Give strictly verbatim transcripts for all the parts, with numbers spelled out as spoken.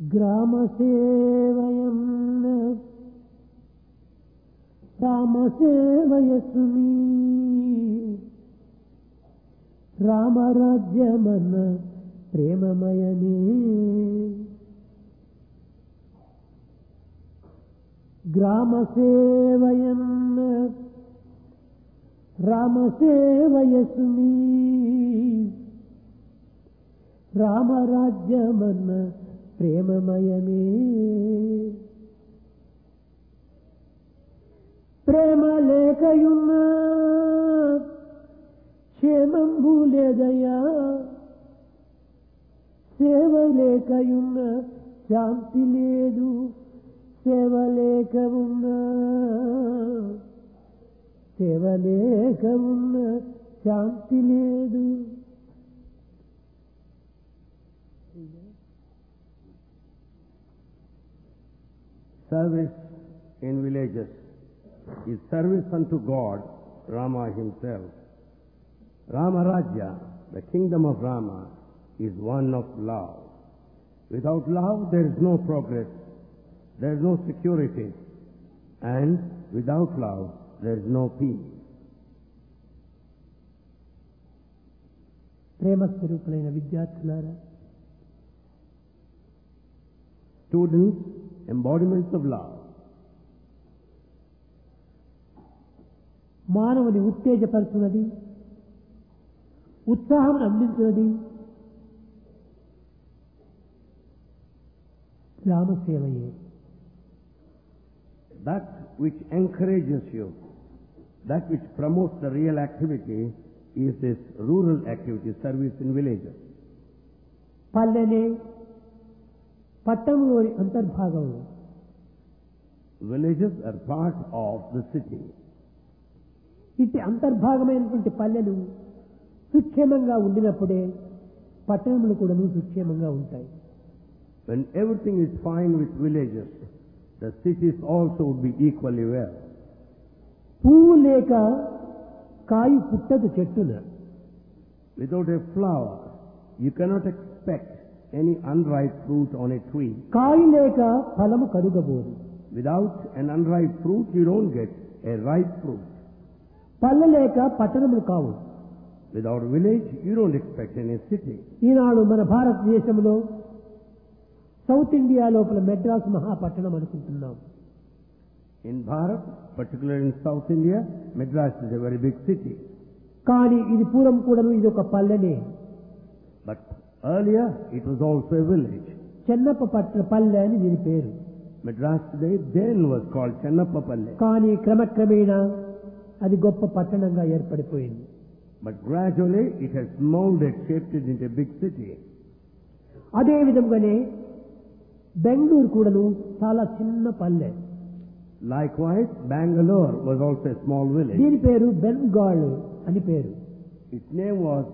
గ్రామ సేవయం రామ సేవయసుమి రామరాజ్యమన్న ప్రేమమయనే గ్రామ సేవయన్న రామ సేవయసుమి రామరాజ్యమన్న ప్రేమమయమే ప్రేమ లేకయున్న క్షేమంబు లేదయా సేవ లేకయున్న శాంతి లేదు సేవ లేక ఉన్న సేవ లేక ఉన్న శాంతి లేదు. Service in villages is service unto God, Rama himself. Rama Rajya, the kingdom of Rama, is one of love. Without love there is no progress, there is no security, and without love there is no peace. ప్రేమ స్వరూపులైన విద్యార్థులారా, students, embodiments of love. మానవుని ఉత్తేజపరుచున్నది, ఉత్సాహం అందించినది గ్రామసేవయే. That which encourages you, that which promotes the real activity is this rural activity, service in villages. పల్లెనే పట్టణంలోని అంతర్భాగం. Villages are part of the city. ఇట్టి అంతర్భాగమైనటువంటి పల్లెలు సుక్షేమంగా ఉండినప్పుడే పట్టణములు కూడా సుక్షేమంగా ఉంటాయి. When everything is fine with villages, the cities also would be equally well. పువ్వు లేక కాయి పుట్టదు చెట్టున. Without a flower, you cannot expect any unripe fruit on a tree. కాయి లేక ఫలము కలుగబోదు. Without an unripe fruit, you don't get a ripe fruit. పల్లె లేక పట్టణములు కావు. Without village, you don't expect any city. ఈనాడు మన భారతదేశంలో సౌత్ ఇండియా లోపల మెడ్రాస్ మహాపట్టణం అనుకుంటున్నాం. In Bharat, particularly in South India, Madras is a very big city. కానీ ఇది పూర్వం కూడా ఇది ఒక పల్లెనే. But earlier, it was also a village. Chennappa పట్ల పల్లె అని దీని పేరు. Madras today then was called Chennappapalle. కానీ క్రమక్రమేణా అది గొప్ప పట్టణంగా ఏర్పడిపోయింది. But gradually, it has molded, shaped it into a big city. అదే విధంగానే బెంగళూరు కూడాను చాలా చిన్న పల్లె. Likewise, Bangalore was also a small village. దీని పేరు బెంగాల్ అని పేరు. Its name was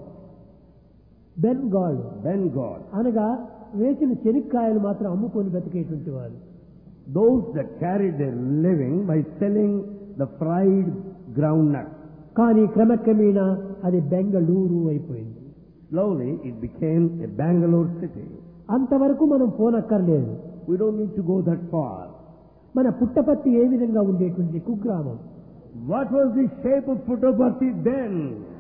Bengal. Bengal. అనగా వేసిన చెనిక్కాయలు మాత్రం అమ్ముకొని బతికేటువంటి వారు. Those that carried their living by selling the fried groundnut. కానీ క్రమక్రమేణా అది బెంగళూరు అయిపోయింది. Slowly, it became a Bangalore city. అంతవరకు మనం పోనక్కర్లేదు. We don't need to go that far. మన పుట్టపర్తి ఏ విధంగా ఉండేటువంటి కుగ్రామం. What was the shape of Puttaparthi then?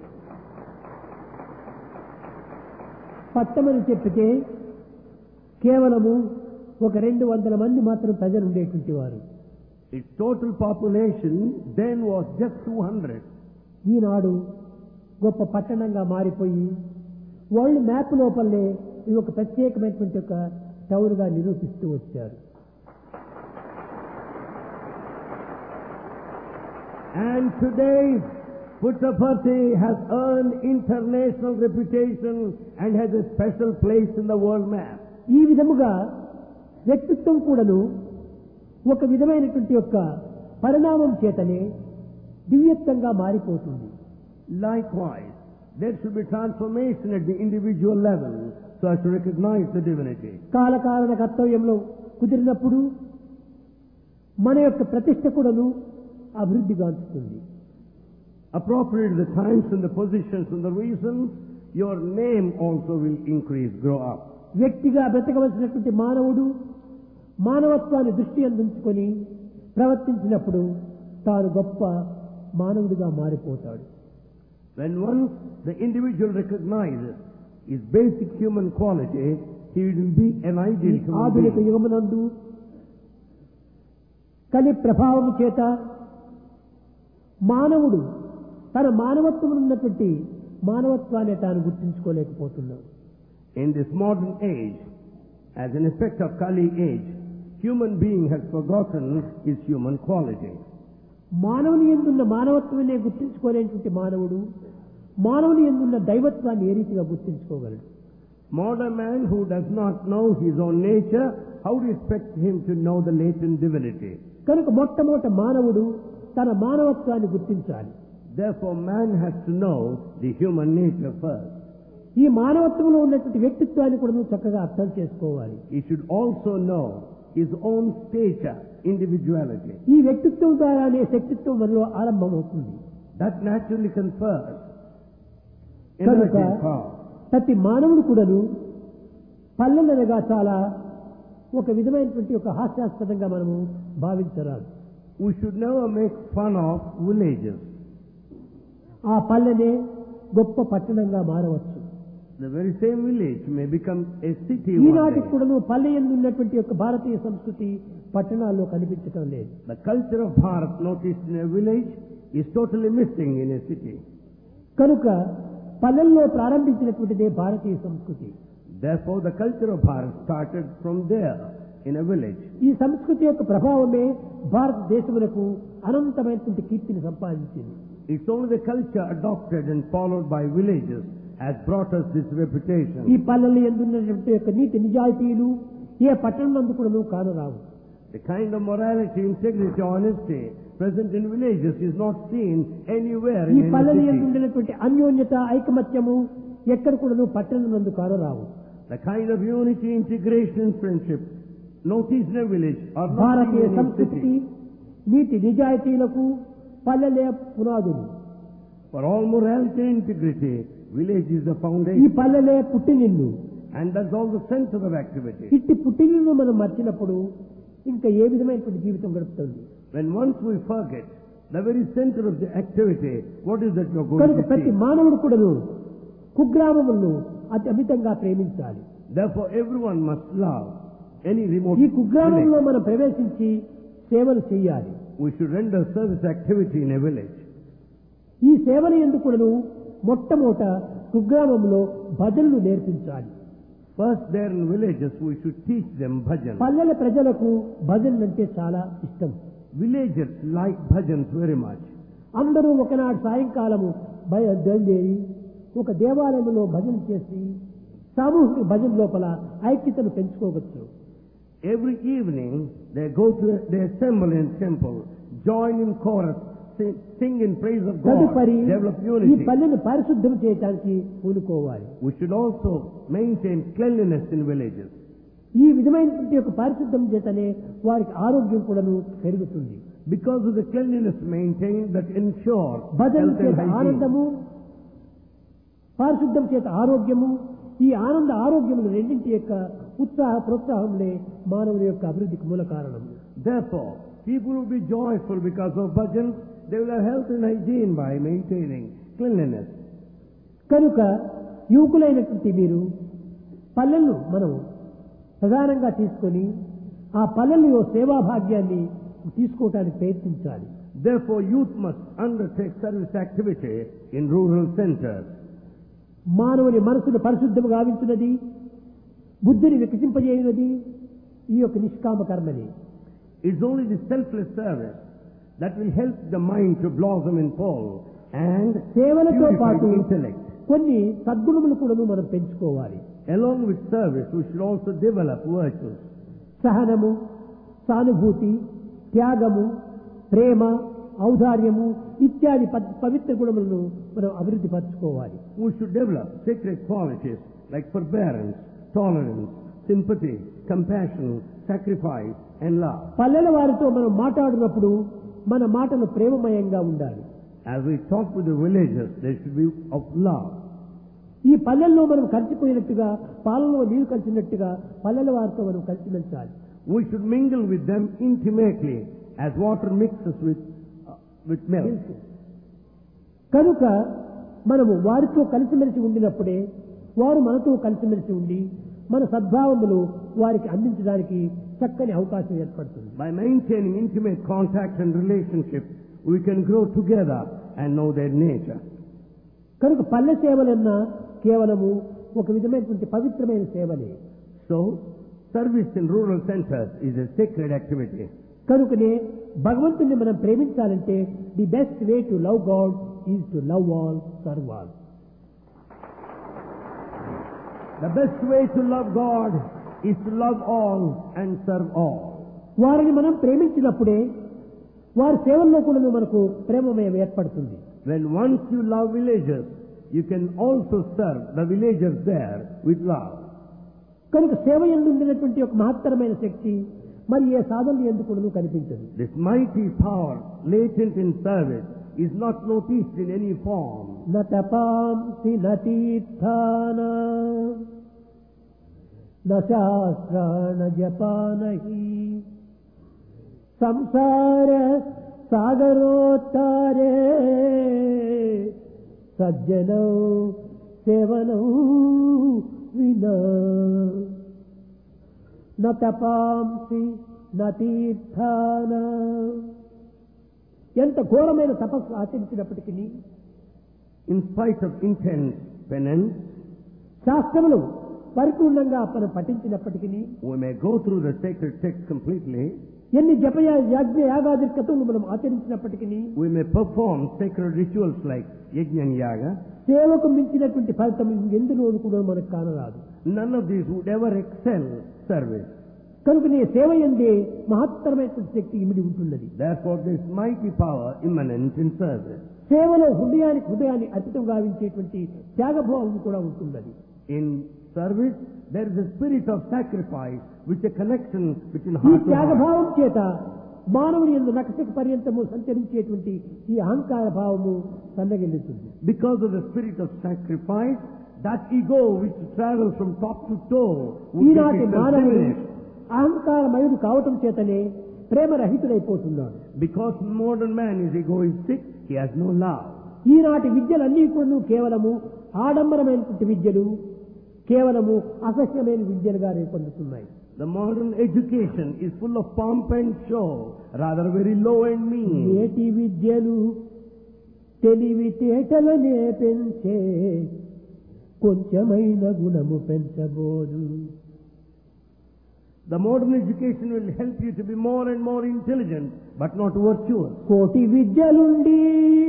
పట్టమని చెప్పితే కేవలము ఒక రెండు వందల మంది మాత్రం ప్రజలు ఉండేటువంటి వారు. Its total population then was just two hundred. ఈనాడు గొప్ప పట్టణంగా మారిపోయి వరల్డ్ మ్యాప్ లోపలనే ఇది ఒక ప్రత్యేకమైనటువంటి ఒక టౌన్గా నిరూపిస్తూ వచ్చారు. And today, Puttaparthi has earned international reputation and has a special place in the world map. ఈ విధముగా వ్యక్తిత్వం కూడాను ఒక విధమైనటువంటి యొక్క పరిణామం చేతనే దివ్యత్వంగా మారిపోతుంది. Likewise, there should be transformation at the individual level so as to recognize the divinity. కాలకారణ కర్తవ్యంలో కుదిరినప్పుడు మన యొక్క ప్రతిష్ట కూడాను అభివృద్ధి గాంచుతుంది. Appropriate the times and the positions and the reasons, your name also will increase, grow up. వ్యక్తిగా బ్రతకవలసినటువంటి మానవుడు మానవత్వాన్ని దృష్టి అందించుకొని ప్రవర్తించినప్పుడు తాను గొప్ప మానవుడిగా మారిపోతాడు. When once the individual recognizes his basic human quality, he will be an ideal human ఆధునిక being. యుగమునందు కలి ప్రభావం చేత మానవుడు తన మానవత్వం ఉన్నటువంటి మానవత్వాన్ని తాను గుర్తించుకోలేకపోతున్నాడు. In this modern age, as an effect of Kali age, human being has forgotten his human quality. మానవుని యందున్న మానవత్వాన్ని గుర్తించుకోలేనటువంటి మానవుడు మానవుని యందున్న దైవత్వాన్ని ఏ రీతిగా గుర్తించుకోగలడు? Modern man who does not know his own nature, how do you expect him to know the latent divinity? కనుక మొట్టమొదట మానవుడు తన మానవత్వాన్ని గుర్తించాలి. Therefore, man has to know the human nature first. ఈ మానవత్వంలో ఉన్నటువంటి వ్యక్తిత్వాన్ని కూడా నువ్వు చక్కగా అర్థం చేసుకోవాలి. He should also know his own stature, individuality. ఈ వ్యక్తిత్వం ద్వారానే శక్తిత్వం మనలో ఆరంభమవుతుంది. That naturally confers కనుక energy and power. ప్రతి మానవుడు కూడాను పల్లెలనగా చాలా ఒక విధమైనటువంటి ఒక హాస్యాస్పదంగా మనము భావించరాదు. We should never make fun of villages. ఆ పల్లెనే గొప్ప పట్టణంగా మారవచ్చు. The very same village may become a city ఈనాటికి one day. కూడాను పల్లె యందు ఉన్నటువంటి యొక్క భారతీయ సంస్కృతి పట్టణాల్లో కనిపించడం లేదు. The culture of Bharat noticed in a village is totally missing in a city. కనుక పల్లెల్లో ప్రారంభించినటువంటిదే భారతీయ సంస్కృతి. Therefore, the culture of Bharat started from there, in a village. ఈ సంస్కృతి యొక్క ప్రభావమే భారతదేశములకు అనంతమైనటువంటి కీర్తిని సంపాదించింది. It's only the culture adopted and followed by villages has brought us this reputation. ఈ పల్లెలు ఎందున్నటువంటి యొక్క నీతి నిజాయితీలు ఏ పట్టణంలో కూడా కానరావు. The kind of morality, integrity, honesty present in villages is not seen anywhere ఈ in any పల్లెలు city. ఎందున్నటువంటి అన్యోన్యత ఐకమత్యము ఎక్కడ కూడా పట్టణం నందు కానరావు. The kind of unity, integration, and friendship noticed in a village are not Bharatiya seen in a సంస్కృతి city. నీతి నిజాయితీలకు పల్లెలే పునాదులు. For all morality and integrity, village is the ఈ foundation. పల్లెలే పుట్టినిల్లు. And that's all the center of activity. ఇట్టి పుట్టినిల్లు మనం మర్చినప్పుడు ఇంకా ఏ విధమైనటువంటి జీవితం గడుపుతుంది? When once we forget the very center of the activity, what is that you're going కనుక to ప్రతి see? మానవుడు కూడాను కుగ్రామములను అతి అమితంగా ప్రేమించాలి. Therefore, everyone must love any remote ఈ కుగ్రామంలో village. మనం ప్రవేశించి సేవలు చేయాలి. We should render service activity in a village. ఈ సేవల యందు కూడాను మొట్టమొదట కుగ్రామంలో భజనలు నేర్పించాలి. First, there in villages, we should teach them bhajan. పల్లెల ప్రజలకు భజనలు అంటే చాలా ఇష్టం. Villagers like bhajans very much. అందరూ ఒకనాడు సాయంకాలము బయలుదేరి ఒక దేవాలయంలో భజన చేసి సామూహిక భజన లోపల ఐక్యతను పెంచుకోవచ్చు. Every evening, they go to, they assemble in temple, join in chorus, sing, sing in praise of God, తదుపరి develop ఈ unity. పల్లెను పరిశుద్ధం చేయడానికి పూనుకోవాలి. We should also maintain cleanliness in villages. ఈ విధమైనటువంటి యొక్క పరిశుద్ధం చేతనే వారికి ఆరోగ్యం కూడాను పెరుగుతుంది. Because of the cleanliness maintained that ensure భజన health and చేత hygiene. ఆనందము, పరిశుద్ధం చేత ఆరోగ్యము, ఈ ఆనంద ఆరోగ్యములు రెండింటి యొక్క ఉత్సాహ ప్రోత్సాహంలే మానవుని యొక్క అభివృద్ధికి మూల కారణం. Therefore, people will be joyful because of bhajan. They will have health and hygiene by maintaining cleanliness. కనుక యువకులైనటువంటి మీరు పల్లెలను మనం ప్రధానంగా తీసుకొని ఆ పల్లెల్లో సేవా భాగ్యాన్ని తీసుకోవటానికి ప్రయత్నించాలి. Therefore, youth must undertake service activity in rural centers. మానవుని మనసును పరిశుద్ధము గావించున్నది, బుద్ధిని వికసింపజేయున్నది ఈ యొక్క నిష్కామ కర్మని. It's only the selfless service that will help the mind to blossom in Paul and సేవలతో purify పాటు the intellect. కొన్ని సద్గుణములు కూడా మనం పెంచుకోవాలి. Along with service, we should also develop virtues. సహనము, సానుభూతి, త్యాగము, ప్రేమ, ఔదార్యము ఇత్యాది ప- పవిత్ర గుణములను మనం అభివృద్ధి పరచుకోవాలి. We should develop sacred qualities like forbearance, tolerance, sympathy, compassion, sacrifice, and love. పల్లెల వారితో మనం మాట్లాడినప్పుడు మన మాటలు ప్రేమమయంగా ఉండాలి. As we talk with the villagers, they should be of love. ఈ పల్లెల్లో మనం కలిసిపోయినట్టుగా పాలలో నీరు కలిసినట్టుగా పల్లెల వారితో మనం కలిసి మెలిచాలి. We should mingle with them intimately as water mixes with, uh, with milk. కనుక మనము వారితో కలిసిమెలిసి ఉండినప్పుడే వారు మనతో కలిసిమెలిసి ఉండి మన సద్భావములు వారికి అందించడానికి చక్కని అవకాశం ఏర్పడుతుంది. By maintaining intimate contact and relationship, we can grow together and know their nature. కనుక పల్లె సేవలన్నా కేవలము ఒక విధమైనటువంటి పవిత్రమైన సేవలే. So, service in rural centers is a sacred activity. కనుకనే భగవంతుని మనం ప్రేమించాలంటే the best way to love God is to love all, serve all. The best way to love God is to love all and serve all. వారిని మనం ప్రేమించినప్పుడే వారి సేవల్లో కూడా మనకు ప్రేమమయం ఏర్పడుతుంది. When once you love villagers, you can also serve the villagers there with love. కనుక సేవ యందు ఉండినటువంటి ఒక మహత్తరమైన శక్తి మరి ఏ సాధన ఎందుకు కనిపించదు. This mighty power latent in service is not noticed in any form. న తపాంసి న తీర్థాన న శాస్త్రాణ జపానహి సంసార సాగరోత్తారే సజ్జనౌ సేవనౌ వినా న తపాంసి న తీర్థాన. ఎంత ఘోరమైన తపస్సు ఆచరించినప్పటికీ, In spite of intense penance, శాస్త్రములు పరిపూర్ణంగా మనం పఠించినప్పటికీ, we may go through the sacred text completely, ఎన్ని జపయ యజ్ఞ యాగాది క్రతువులు మనం ఆచరించినప్పటికీ, we may perform sacred rituals like yajna and yaga, సేవకు మించినటువంటి ఫలితం ఎందులోనూ కూడా మనకు కానరాదు. none of these would ever excel service. కనుక నీ సేవ యందే మహత్తరమైనటువంటి శక్తి ఇమిడి ఉంటున్నది. Therefore, there is mighty power immanent in service. సేవలో హృదయానికి హృదయాన్ని అర్పితం గావించేటువంటి త్యాగభావం కూడా ఉంటున్నది. In service, there is a spirit of sacrifice with a connection between ఈ heart to heart. త్యాగభావం చేత మానవుని యందు నకశక పర్యంతము సంచరించేటువంటి ఈ అహంకార భావము సన్నగిల్లుతుంది. Because of the spirit of sacrifice, that ego which travels from top to toe would ఈనాటి get మానవుడు diminished. అహంకారమయుడు కావటం చేతనే ప్రేమరహితుడైపోతున్నాడు. Because modern man is egoistic, he has no love. ఈనాటి విద్యలన్నీ కూడా కేవలము ఆడంబరమైనటువంటి విద్యలు, కేవలము అసహ్యమైన విద్యలుగా రూపొందుతున్నాయి. The modern education is full of pomp and show, rather very low and mean. నేటి విద్యలు తెలివితేటలనే పెంచే కొంచెమైన గుణము పెంచబోదు. The modern education will help you to be more and more intelligent, but not virtuous. కోటి విద్యలుండి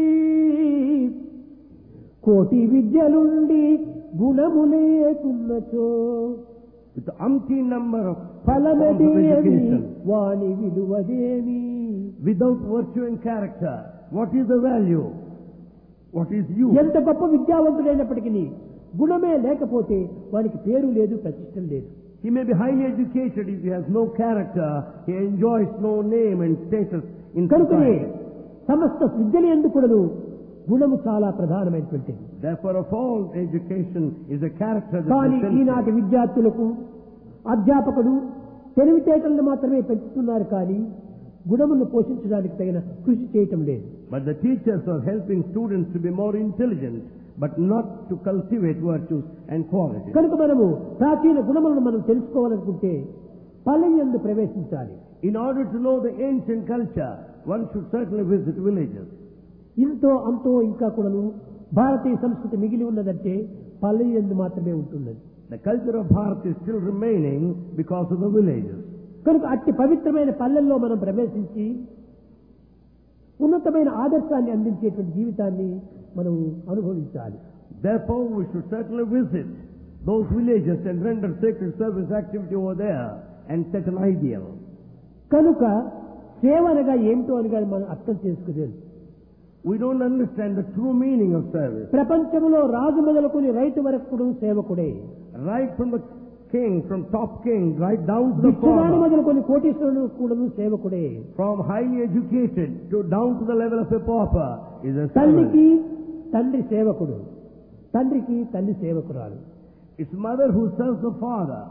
కోటి విద్యలుండి గుణము లేకున్నచో With the umpteen number of forms of ఫలమదేమి education, వాని విలువదేమి. without virtue and character, what is the value? What is you? ఎంత గొప్ప విద్యావంతుడైనప్పటికీ గుణమే లేకపోతే వానికి పేరు లేదు, ప్రతిష్టం లేదు. He may be highly educated, if he has no character, he enjoys no name and status in కనుకనే society. సమస్త విద్యలు ఎందుకు గుణము చాలా ప్రధానమైనటువంటిది. Therefore, of all education is a character that కానీ is essential. ఈనాటి విద్యార్థులకు అధ్యాపకులు తెలివితేటలను మాత్రమే పెంచుతున్నారు, కానీ గుణములను పోషించడానికి తగిన కృషి చేయటం లేదు. But the teachers are helping students to be more intelligent, but not to cultivate virtues and qualities. కనుక మనము ప్రాచీన గుణములను మనం తెలుసుకోవాలనుకుంటే పల్లె యందు ప్రవేశించాలి. In order to know the ancient culture, one should certainly visit villages. ఇంతో అంతో ఇంకా కూడాను భారతీయ సంస్కృతి మిగిలి ఉన్నదంటే పల్లె యందు మాత్రమే ఉంటున్నది. The culture of Bharat is still remaining because of the villages. కనుక అట్టి పవిత్రమైన పల్లెల్లో మనం ప్రవేశించి ఉన్నతమైన ఆదర్శాన్ని అందించేటువంటి జీవితాన్ని మనం అనుభవించాలి. Therefore, we should certainly visit those villages and render sacred service activity over there and set an ideal. కనుక సేవ అనగా ఏమిటో అని కానీ మనం అర్థం చేసుకోలేదు. We don't understand the true meaning of service. ప్రపంచంలో రాజు మొదలుకొని రైతు వరకు కూడా సేవకుడే. Right from the king, from top king, right down to the విచ్చువాడు farmer. మొదలుకొని కోటీశ్వరుడు కూడా సేవకుడే. From highly educated to down to the level of a pauper is a servant. తల్లికి తండ్రి సేవకుడు. తండ్రికి తల్లి సేవకురాలు, It's mother who serves the father.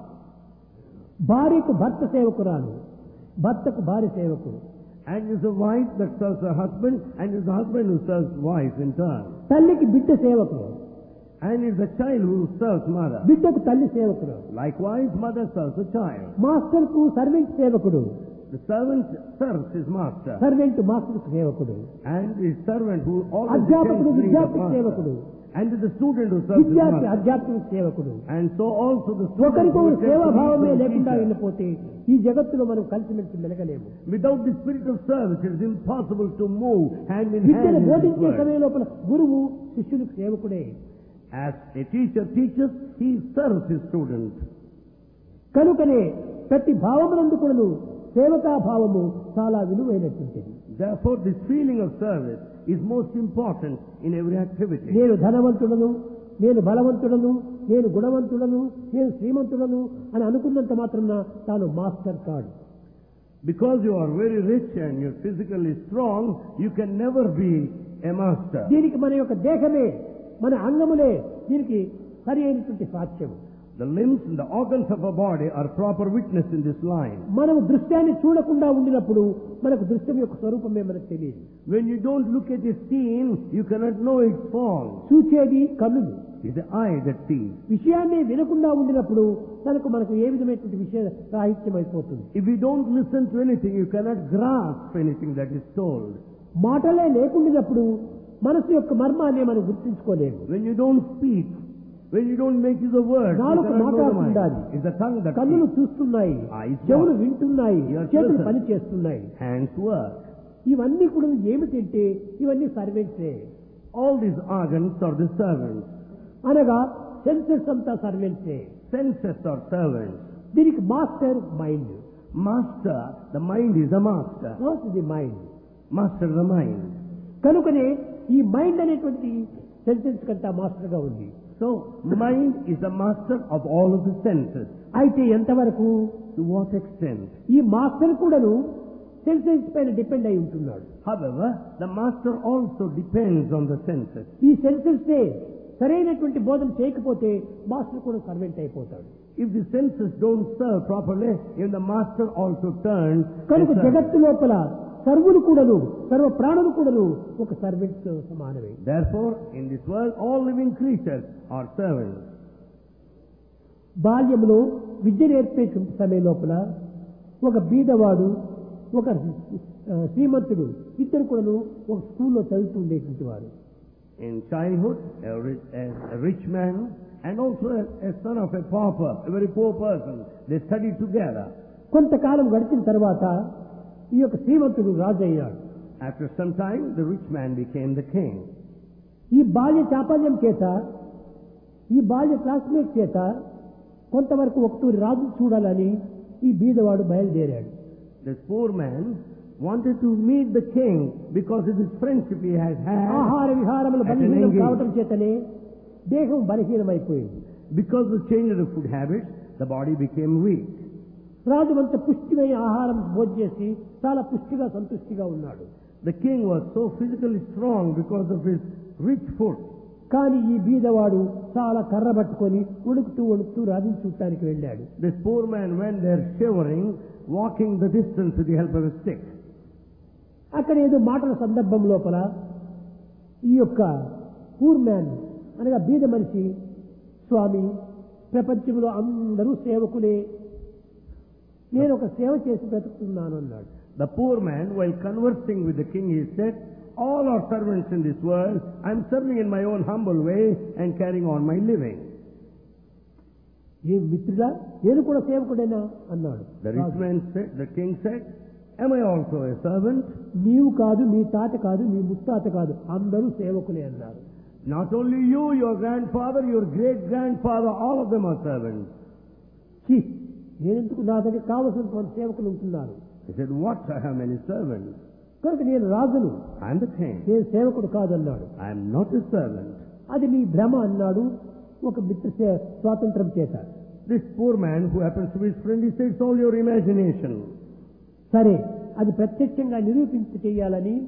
భార్యకు భర్త సేవకురాలు, భర్తకు భార్య సేవకుడు, And it's a wife that serves her husband, and it's the husband who serves wife in turn. తల్లికి బిడ్డ సేవకుడు, And it's the child who serves mother. బిడ్డకు తల్లి సేవకుడు, Likewise, mother serves the child. మాస్టర్కు సర్వెంట్ సేవకుడు, The servant serves his master. Servant మాస్టర్కు సేవకుడు, And his servant who always అధ్యాపకుడు attends to the విద్యార్థికి master. సేవకుడు, And the student who serves his విద్యార్థి master. అధ్యాపకునికి సేవకుడు. And so also the student ఒకరికొకరు who attends to సేవాభావమే the లేకుండా teacher. వెళ్ళిపోతే ఈ జగత్తులో మనం కలిసిమెలిసి మెలగలేము. Without the spirit of service, it is impossible to move hand in hand విద్యను in this బోధించే world. సమయం లోపల గురువు శిష్యునికి సేవకుడే. As a teacher teaches, he serves his student. కనుకనే ప్రతి భావమునందు కూడాను సేవకా భావము చాలా విలువైనటువంటిది. Therefore, this feeling of service is most important in every activity. నేను ధనవంతుడను, నేను బలవంతుడను, నేను గుణవంతుడను, నేను శ్రీమంతుడను అని అనుకున్నంత మాత్రాన తాను మాస్టర్ కాడు. Because you are very rich and you're physically strong, you can never be a master. దీనికి మన యొక్క దేహమే, మన అంగములే దీనికి సరి అయినటువంటి సాక్ష్యం. The limbs and the organs of our body are proper witness in this line. మనము దృశ్యాన్ని చూడకుండా ఉండినప్పుడు మనకు దృశ్యం యొక్క స్వరూపమే మనకు తెలియదు. When you don't look at a scene, you cannot know its form. చూచేది కన్నులు. It's the eye that sees. విషయాన్ని వినకుండా ఉండినప్పుడు తనకు మనకు ఏ విధమైనటువంటి విషయ రాహిత్యం అయిపోతుంది. If you don't listen to anything, you cannot grasp anything that is told. మాటలే లేకుండినప్పుడు మనసు యొక్క మర్మాన్ని మనం గుర్తించుకోలేము. When you don't speak, when you don't make use of words, you నాలుక cannot know the mind. మాట్లాడుతుండాలి. It's the tongue that కన్నులు speaks. చూస్తున్నాయి, Eyes చెవులు watch. వింటున్నాయి, Ears చేతులు listen. పని చేస్తున్నాయి. Hands work. ఇవన్నీ కూడా ఏమిటంటే ఇవన్నీ సర్వెంట్సే. All these organs are the servants. అనగా సెన్సెస్ అంతా సర్వెంట్సే. Senses are servants. దీనికి master mind. Master, the mind is the master. What is the mind? Master the mind. కనుకనే ఈ మైండ్ అనేటువంటి సెన్సెస్ కంటే మాస్టర్ గా ఉంది. So, mind is the master of all of the senses. అయితే ఎంతవరకు? To what extent? ఈ master కూడాను సెన్సెస్ పైన డిపెండ్ అయి ఉంటున్నాడు. However, the master also depends on the senses. ఈ సెన్సెస్ సరైనటువంటి బోధన చేయకపోతే మాస్టర్ కూడా సర్వెంట్ అయిపోతాడు. If the senses don't serve properly, if the master also turns, కనుక a servant. జగత్తు లోపల సర్వులు కూడాను, సర్వ ప్రాణులు కూడాను ఒక సర్వెంట్ సమానమే. Therefore, in this world, all living creatures are servants. బాల్యంలో విద్య నేర్పే సమయం లోపల ఒక బీదవాడు, ఒక ఆ, శ్రీమంతుడు ఇద్దరు కూడాను ఒక స్కూల్లో చదువుతూ ఉండేటువంటి వారు. In childhood, a rich, a, a rich man and also a, a son of a pauper, a very poor person, they studied together. కొంతకాలం గడిచిన తర్వాత ఈ యొక్క శ్రీమంతుడు రాజు అయ్యాడు. After some time, the rich man became the king. ఈ బాల్య చాపల్యం చేత, ఈ బాల్య క్లాస్మేట్ చేత కొంతవరకు ఒకటూరి రాజు చూడాలని ఈ బీదవాడు బయలుదేరాడు. This poor man wanted to meet the king because of his friendship he had had. ఆహార విహారములు at an బలహీనం engage. కావటం చేతనే దేహం బలహీనమైపోయింది. Because of the change of the food habits, the body became weak. రాజు అంత పుష్టిమైన ఆహారం భోజనం చేసి చాలా పుష్టిగా సంతుష్టిగా ఉన్నాడు. The king was so physically strong because of his rich food. కానీ ఈ బీదవాడు చాలా కర్ర పట్టుకొని ఉడుకుతూ ఉడుకుతూ రాజును చూడటానికి వెళ్ళాడు. This poor man went there shivering, walking the distance with the help of a stick. అక్కడ ఏదో మాటల సందర్భం లోపల ఈ యొక్క పూర్ మ్యాన్ అనగా బీద మనిషి, స్వామి ప్రపంచంలో అందరూ సేవకులే, నేను ఒక సేవ చేసి బ్రతుకుతున్నాను అన్నాడు. The poor man, while conversing with the king, he said, all are servants in this world. I am serving in my own humble way and carrying on my living. ఏ మిత్రుడా, నేను కూడా సేవకుడేనా అన్నాడు. The rich man said, the king said, am I also a servant? నీవు కాదు, మీ తాత కాదు, మీ ముత్తాత కాదు, అందరూ సేవకులే అన్నారు. Not only you, your grandfather, your great-grandfather, all of them are servants. ఛీ, నేనెందుకు, నా దగ్గర కావలసిన కొంత సేవకులు ఉంటున్నారు. He said, what? I have many servants. కనుక నేను రాజును, I am the king. నేను సేవకుడు కాదన్నాడు. I am not a servant. అది నీ భ్రమ అన్నాడు ఒక మిత్ర సే- స్వాతంత్రం చేత. This poor man who happens to be his friend, he said, it's all your imagination. సరే, అది ప్రత్యక్షంగా నిరూపించి చేయాలని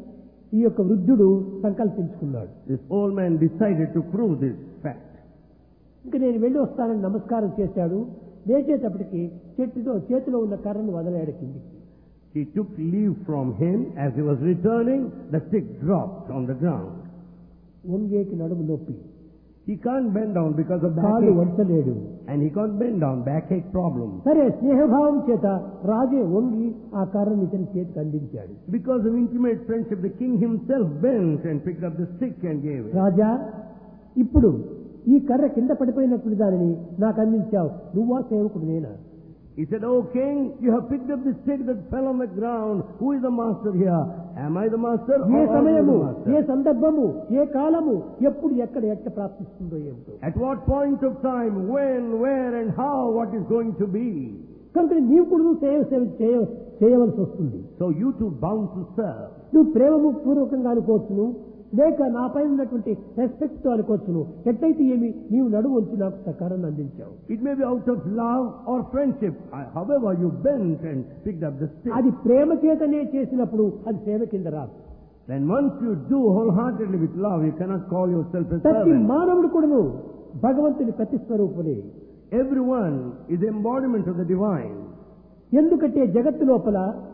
ఈ యొక్క వృద్ధుడు సంకల్పించుకున్నాడు. This old man decided to prove this fact. ఇంక నేను వెళ్ళి వస్తానని నమస్కారం చేశాడు. లేచేటప్పటికి చెట్టుతో చేతిలో ఉన్న కర్రను వదిలాడు కిందికి. He took leave from him. As he was returning, the stick dropped on the ground. వంగేకి నడుము నొప్పి, He can't bend down because of కాళ్ళు backache. వంచలేడు. And he can't bend down, backache problem. సరే, స్నేహభావం చేత రాజే వంగి ఆ కర్రను ఇతని చేతికి అందించాడు. Because of intimate friendship, the king himself bent and picked up the stick and gave it. రాజా, ఇప్పుడు ఈ కర్ర కింద పడిపోయినప్పుడు దానిని నాకు అందించావు, నువ్వా సేవకుడు నేనా? He said, "Oh king, you have picked up the stick that fell on the ground. Who is the master here? Am I the master or A are you సమయము, the master?" ఏ సందర్భము, ఏ కాలము, ఎప్పుడు ఎక్కడ ఎట్ట ప్రాప్తిస్తుందో ఏమిటో. At what point of time, when, where and how, what is going to be? కనుక నీవు కూడా సేవ సేవ చేయ చేయవలసి వస్తుంది. So you too bound to serve. నువ్వు ప్రేమ పూర్వకంగా అనుకోవచ్చును, లేక నాపై ఉన్నటువంటి రెస్పెక్ట్ తో అనుకోవచ్చును. ఎట్లయితే ఏమి, నీవు నడువు వచ్చి నాకు సకారాన్ని అందించావు. It may be out of love or friendship. However, you bent and picked up the stick. అది ప్రేమ చేతనే చేసినప్పుడు అది సేవ కింద రాదు. Then once you do wholeheartedly with love, you cannot call yourself a ప్రతి servant. మానవుడు కూడాను భగవంతుని ప్రతిస్వరూపులే. Everyone is embodiment of the divine. ఎందుకంటే జగత్తు లోపల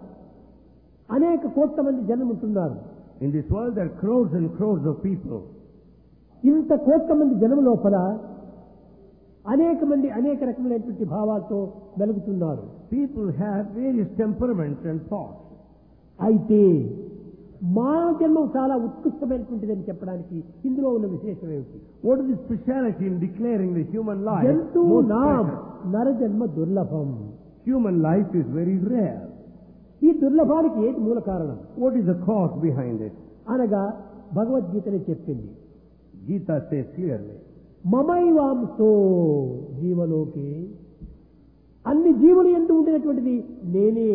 అనేక కోట్ల మంది జనం ఉంటున్నారు. In this world, there are crores and crores of people. ఇంత కోట్ల మంది జనం లోపల అనేక మంది అనేక రకమైనటువంటి భావాలతో వెలుగుతున్నారు. People have various temperaments and thoughts. అయితే మానవ జన్మం చాలా ఉత్కృష్టమైనటువంటిదని చెప్పడానికి ఇందులో ఉన్న విశేషం ఏమిటి? What is the speciality in declaring the human life? జంతు most నాం precious? నరజన్మ దుర్లభం. Human life is very rare. ఈ దుర్లభానికి ఏది మూల కారణం What is the cause behind it? అనగా భగవద్గీతనే చెప్పింది. Gita says clearly, మమైవాంసో జీవలోకే, అన్ని జీవులు ఎందు ఉండినటువంటిది నేనే.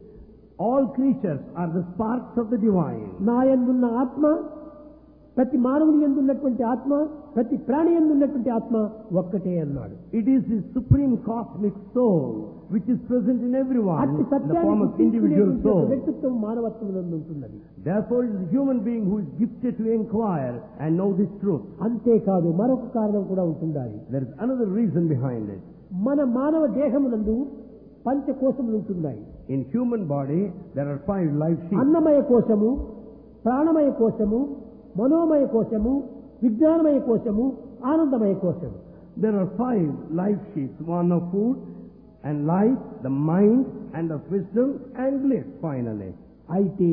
all creatures are the sparks of the divine. నా యందున్న ఆత్మ, ప్రతి మానవుని యందు ఉన్నటువంటి ఆత్మ, ప్రతి ప్రాణి యందు ఉన్నటువంటి ఆత్మ ఒక్కటే అన్నాడు. It is the supreme cosmic soul which is present in everyone అట్టి in the సత్యాన్ని form of individual గుర్తించుకునేటువంటి soul. ఒక వ్యక్తిత్వం మానవత్వం నందు ఉంటున్నది. Therefore, it is a human being who is gifted to inquire and know this truth. అంతేకాదు, మరొక కారణం కూడా ఉంటుండాలి. There is another reason behind it. మన మానవ దేహమునందు పంచకోశములు ఉంటున్నాయి. In human body, there are five life sheaths. అన్నమయ కోశము, ప్రాణమయ కోశము, మనోమయ కోశము, విజ్ఞానమయ కోశము, ఆనందమయ కోశము. There are five life sheaths, one of food and life, the mind and of wisdom and bliss finally. అయితే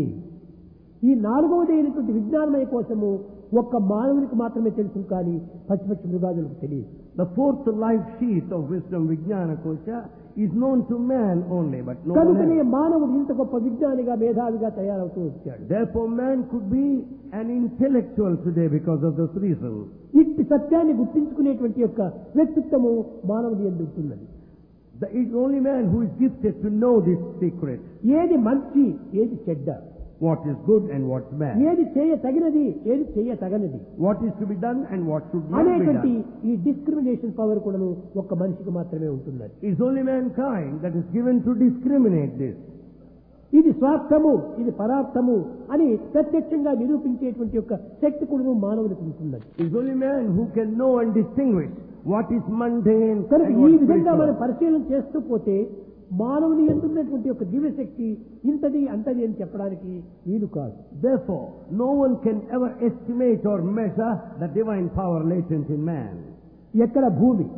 ఈ నాలుగవది అయినటువంటి విజ్ఞానమయ కోశము ఒక్క మానవునికి మాత్రమే తెలుసు, కానీ పచ్చి పచ్చి మృగాదులకు తెలియదు. The fourth life sheath of wisdom, Vijnana Kosha, is known to man only, but no one కనుకనే else. మానవుడు ఇంత గొప్ప విజ్ఞానిగా మేధావిగా తయారవుతూ వచ్చాడు. Therefore, man could be an intellectual today because of this reason. ఇట్టి సత్యాన్ని గుర్తించుకునేటువంటి యొక్క వ్యక్తిత్వము మానవుడి యందు ఉంటున్నది. The is only man who is gifted to know this secret. ఏది మంచి, ఏది చెడ్డ, What is good and what's bad. ఏది చేయ తగినది, ఏది చేయ తగనిది What is to be done and what should not be అనేటువంటి done. ఈ డిస్క్రిమినేషన్ పవర్ కూడాను ఒక్క మనిషికి మాత్రమే ఉంటున్నది. It's only mankind that is given to discriminate this. ఇది స్వార్థము, ఇది పరార్థము అని ప్రత్యక్షంగా నిరూపించేటువంటి యొక్క శక్తి కూడాను మానవునికి ఉంటున్నది. It's only man who can know and distinguish what is mundane కనుక and ఈ what is విధంగా మనం spiritual. పరిశీలన చేస్తూ పోతే మానవుని ఎందున్నటువంటి యొక్క దివ్యశక్తి ఇంతది అంతది అని చెప్పడానికి వీలు కాదు. Therefore, no one can ever estimate or measure the divine power latent in man. ఎక్కడ భూమి,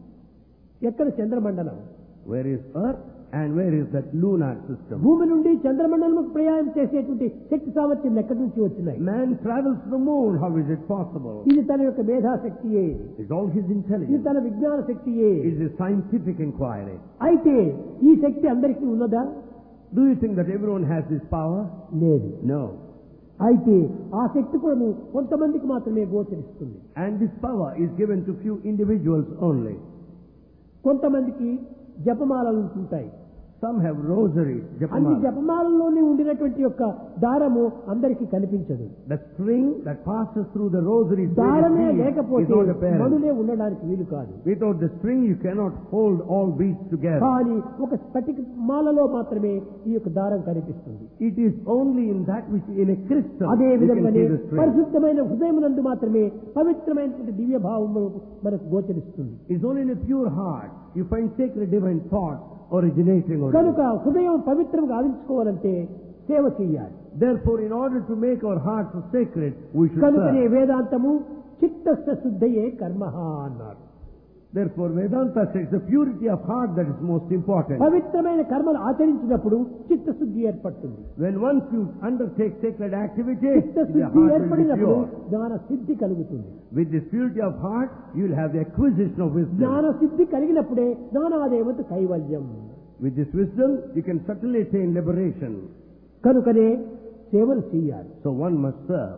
ఎక్కడ చంద్రమండలం, Where is earth and where is that lunar system? భూమి నుండి చంద్రమండలం ప్రయాణం చేసేటువంటి శక్తి సామర్థ్యం ఎక్కడి నుంచి వచ్చినాయి? Man travels to the moon. How is it possible? ఇది తన యొక్క మేధాశక్తియే, It's all his ఇది intelligence. తన విజ్ఞాన శక్తియే. It's a scientific inquiry. అయితే ఈ శక్తి అందరికీ ఉన్నదా? Do you think that everyone has this power? లేదు. No. అయితే ఆ శక్తి కూడా కొంతమందికి మాత్రమే గోచరిస్తుంది. And this power is given to few individuals only. కొంతమందికి జపమాలలు ఉంటుంటాయి. Some have rosaries, అన్ని japamala. జపమాలలోనే ఉండినటువంటి యొక్క దారము అందరికీ కనిపించదు. The string that passes through the rosary దారమే is లేకపోతే not apparent. మనులే ఉండడానికి వీలు కాదు. Without the string, you cannot hold all beads together. కానీ ఒక స్ఫటిక మాలలో మాత్రమే ఈ యొక్క దారం కనిపిస్తుంది. It is only in that which in a crystal అదే you can విధంగానే see the string. పరిశుద్ధమైన హృదయమునందు మాత్రమే పవిత్రమైనటువంటి దివ్య భావము మనకు గోచరిస్తుంది. It's only in a pure heart you find sacred divine thoughts originating on కనుక it. హృదయం పవిత్రంగా ఆవించుకోవాలంటే సేవ చేయాలి. Therefore, in order to make our hearts sacred, we should కనుకనే serve. వేదాంతము చిత్తస్య శుద్ధయే కర్మః అన్నారు. Therefore, Vedanta says the purity of heart that is most important. పవిత్రమైన కర్మలు ఆచరించినప్పుడు చిత్తశుద్ధి ఏర్పడుతుంది. When once you undertake sacred activity, the చిత్తశుద్ధి heart will be ఏర్పడినప్పుడు pure. జ్ఞాన సిద్ధి కలుగుతుంది. With this purity of heart, you will have the acquisition of wisdom. జ్ఞాన సిద్ధి కలిగినప్పుడే జ్ఞానాదేవత కైవల్యం. With this wisdom, you can certainly attain liberation. కనుకనే సేవలు చేయాలి. So one must serve.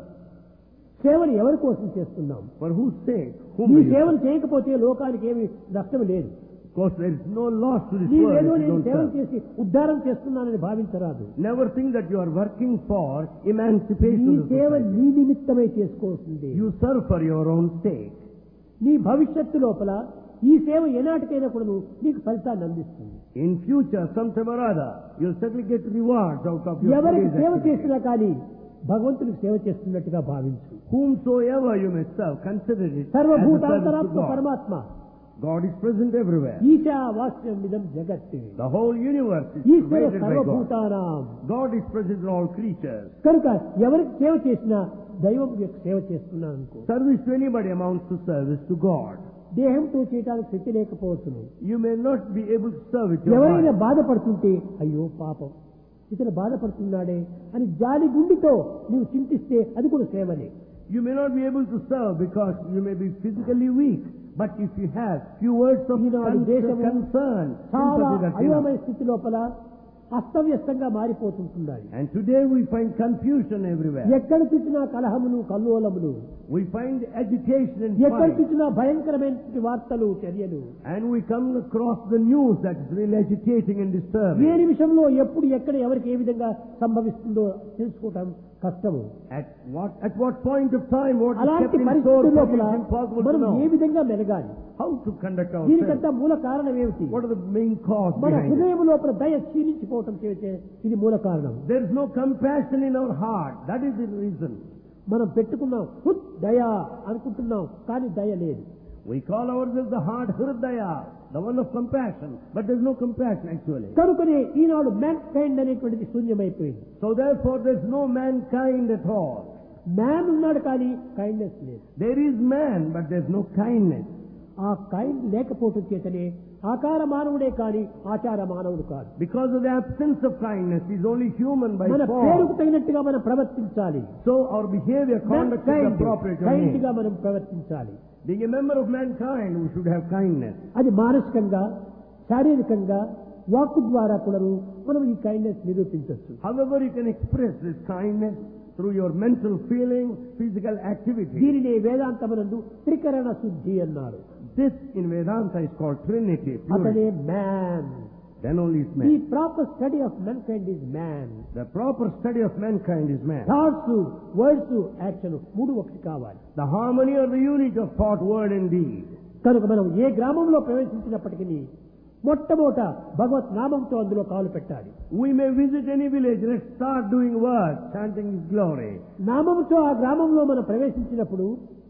సేవలు ఎవరి కోసం చేస్తున్నాం? For whose sake? Whom ఈ will you సేవలు serve? చేయకపోతే లోకానికి ఏమి నష్టం లేదు. Of course, there is no loss to this world నీవేదో if you నేను don't సేవలు serve. చేసి ఉద్ధారం చేస్తున్నానని భావించరాదు. Never think that you are working for emancipation నీ of the సేవ society. నీ నిమిత్తమై చేసుకోవాల్సింది. You serve for your own sake. నీ భవిష్యత్తు లోపల ఈ సేవ ఏనాటికైనా కూడా నీకు ఫలితాన్ని అందిస్తుంది. In future, sometime or other, you'll certainly get rewards out of your ఎవరికి today's సేవ activity. చేసినా కానీ భగవంతునికి సేవ చేస్తున్నట్టుగా భావించు. Whomsoever you may serve, consider it as a service సర్వభూతాంతరాత్మ to God. పరమాత్మ God is present everywhere. ఈశావాస్యం ఇదం జగత్. The whole universe is Eshwara created by God. సర్వభూతానాం. God is present in all creatures. కనుక ఎవరికి సేవ చేసినా దైవం యొక్క సేవ చేస్తున్నాను అనుకో. Service to anybody amounts to service to God. దేహంతో చేయడానికి శక్తి లేకపోవచ్చును. You may not be able to serve with your ఎవరైనా body. బాధపడుతుంటే అయ్యో పాపం ఇతను బాధపడుతున్నాడే అని జాలి గుండితో నువ్వు చింతిస్తే అది కూడా సేవనే. You may not be able to serve because you may be physically weak. But if you have few words of Eenadu con- దేశము concern, చాలా sympathy, that's enough. అయోమయ స్థితి లోపల అస్తవ్యస్తంగా మారిపోతుంటున్నాయి. And today we find confusion everywhere. ఎక్కడ చూసినా కలహములు కల్లోలములు, We find agitation and ఎక్కడ fight. చూసినా భయంకరమైన వార్తలు చర్యలు. And we come across the news that is really agitating and A disturbing. నిమిషంలో ఎప్పుడు ఎక్కడ ఎవరికి ఏ విధంగా సంభవిస్తుందో తెలుసుకోవటం కష్టము. At what at what point of time, what is అలాంటి kept in store పరిస్థితుల for లోపల you is impossible to మనం know. ఏ విధంగా మెలగాలి? How to conduct ourselves? దీనికంతా మూల కారణం ఏమిటి? What are the main cause మన behind it? హృదయం లోపల దయ క్షీణించిపోవటం చేసే ఇది మూల కారణం. There is no compassion in our heart. That is the reason. మనం పెట్టుకున్నాం హుత్ దయ అనుకుంటున్నాం, కానీ దయ లేదు. We call ourselves the heart Hridaya, the one of compassion, but there is no compassion actually. కనుకనే ఈనాడు మ్యాన్ కైండ్ అనేటువంటిది శూన్యమైపోయింది. So therefore there is no mankind at all. Man ఉన్నాడు కానీ కైండ్నెస్ లేదు. There is man, but there is no kindness. ఆ kind లేకపోవటం చేతనే ఆకార మానవుడే కానీ ఆచార మానవుడు కాదు. Because of the absence of kindness, he is only human by మన form. పేరుకు తగినట్టుగా మనం ప్రవర్తించాలి. So our behavior, conduct is appropriate to kind name. గా మనం ప్రవర్తించాలి. Being a member of mankind, we should have kindness. అది మానసికంగా, శారీరకంగా, వాక్కు ద్వారా కూడా మనం ఈ కైండ్నెస్ నిరూపించవచ్చు. However, you can express this kindness through your mental feeling, physical activity. దీనినే వేదాంతమునందు త్రికరణ శుద్ధి అన్నారు. This in Vedanta is called Trinity. అతనే Purity. Man. Then only is the man. Proper study of mankind is man. The proper study of mankind is man. Thoughts, words, action మూడు ఒకటి కావాలి. The harmony or the unity of thought, word and deed. కనుక మనం ఏ గ్రామంలో ప్రవేశించినప్పటికీ మొట్టమొదట భగవత్ నామంతో అందులో కాలు పెట్టాలి. We may visit any village, let's start doing work, chanting His glory. నామముతో ఆ గ్రామంలో మనం ప్రవేశించినప్పుడు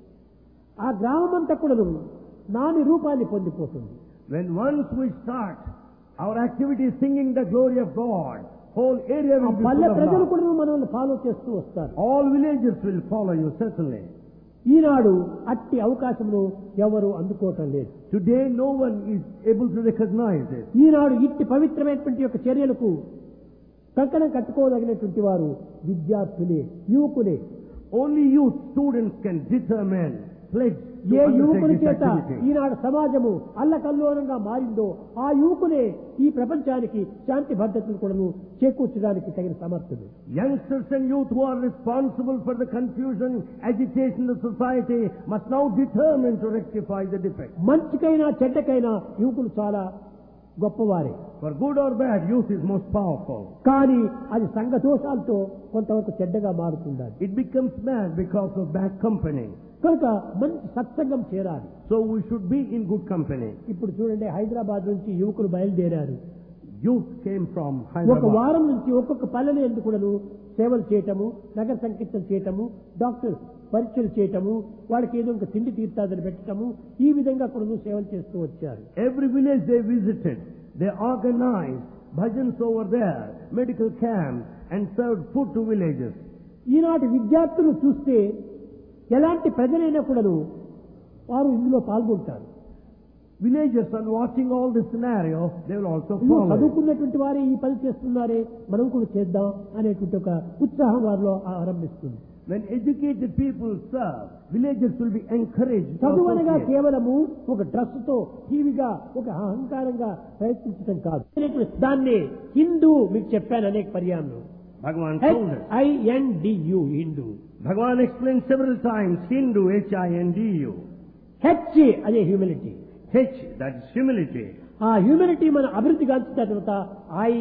ఆ గ్రామమంతా కూడా నాని రూపాన్ని పొందిపోతుంది. When once we start our activity singing the glory of God, whole area ఆ will be పల్లె full of ప్రజలు love. కూడా మనల్ని ఫాలో చేస్తూ వస్తారు. All villagers will follow you, certainly. ఈనాడు అట్టి అవకాశమును ఎవరు అందుకోవటం లేదు. Today no one is able to recognize it. ఈనాడు ఇట్టి పవిత్రమైనటువంటి యొక్క చర్యలకు కంకణం కట్టుకోదగినటువంటి వారు విద్యార్థులే, యువకులే. Only youth, students can determine, pledge to ఏ యువకుని undertake this చేత activity. ఈనాడు సమాజము అల్లకల్లోలంగా మారిందో ఆ యువకులే ఈ ప్రపంచానికి శాంతి భద్రతలు కూడా చేకూర్చడానికి తగిన సమర్థులు. Youngsters and youth who are responsible for the confusion, agitation of society must now determine to rectify the defect. మంచికైనా చెడ్డకైనా యువకులు చాలా గొప్పవారే. For good or bad, youth is most powerful. కానీ అది సంఘ దోషాలతో కొంతవరకు చెడ్డగా మారుతుండాలి. It becomes bad because of bad company. కనుక మంచి సత్సంగం చేరాలి. So we should be in good company. ఇప్పుడు చూడండి, హైదరాబాద్ నుంచి యువకులు బయలుదేరారు. Youth came from ఒక Hyderabad. వారం నుంచి ఒక్కొక్క పల్లెని ఎందుకును సేవలు చేయటము, నగర సంకీర్తన చేయటము, డాక్టర్ పరీక్షలు చేయటము, వాళ్ళకి ఏదో ఒక తిండి తీర్థాలను పెట్టటము, ఈ విధంగా కూడా సేవలు చేస్తూ వచ్చారు. Every village they visited, they organized bhajans over there, medical camps, and served food to villages. ఈనాటి విద్యార్థులు చూస్తే ఎలాంటి ప్రజలైనా కూడాను వారు ఇందులో పాల్గొంటారు. Villagers are watching all this scenario, they will also ఇదిగో follow. చదువుకున్నటువంటి వారే ఈ పని చేస్తున్నారే, మనం కూడా చేద్దాం అనేటువంటి ఒక ఉత్సాహం వారిలో ఆరంభిస్తుంది. When educated people serve, villagers will be encouraged to చదువు అనగా associate. కేవలము ఒక డ్రెస్ తో టీవీగా ఒక అహంకారంగా ప్రయత్నించడం కాదు. దాన్ని హిందూ మీకు చెప్పాను అనేక పర్యాలు. Bhagavan H told us. I N D U Hindu. Bhagavan explained several times Hindu, H I N D U. H అనే humility. H, that is humility. ఆ హ్యూమిలిటీ మన అభివృద్ధి గాంచిన తర్వాత I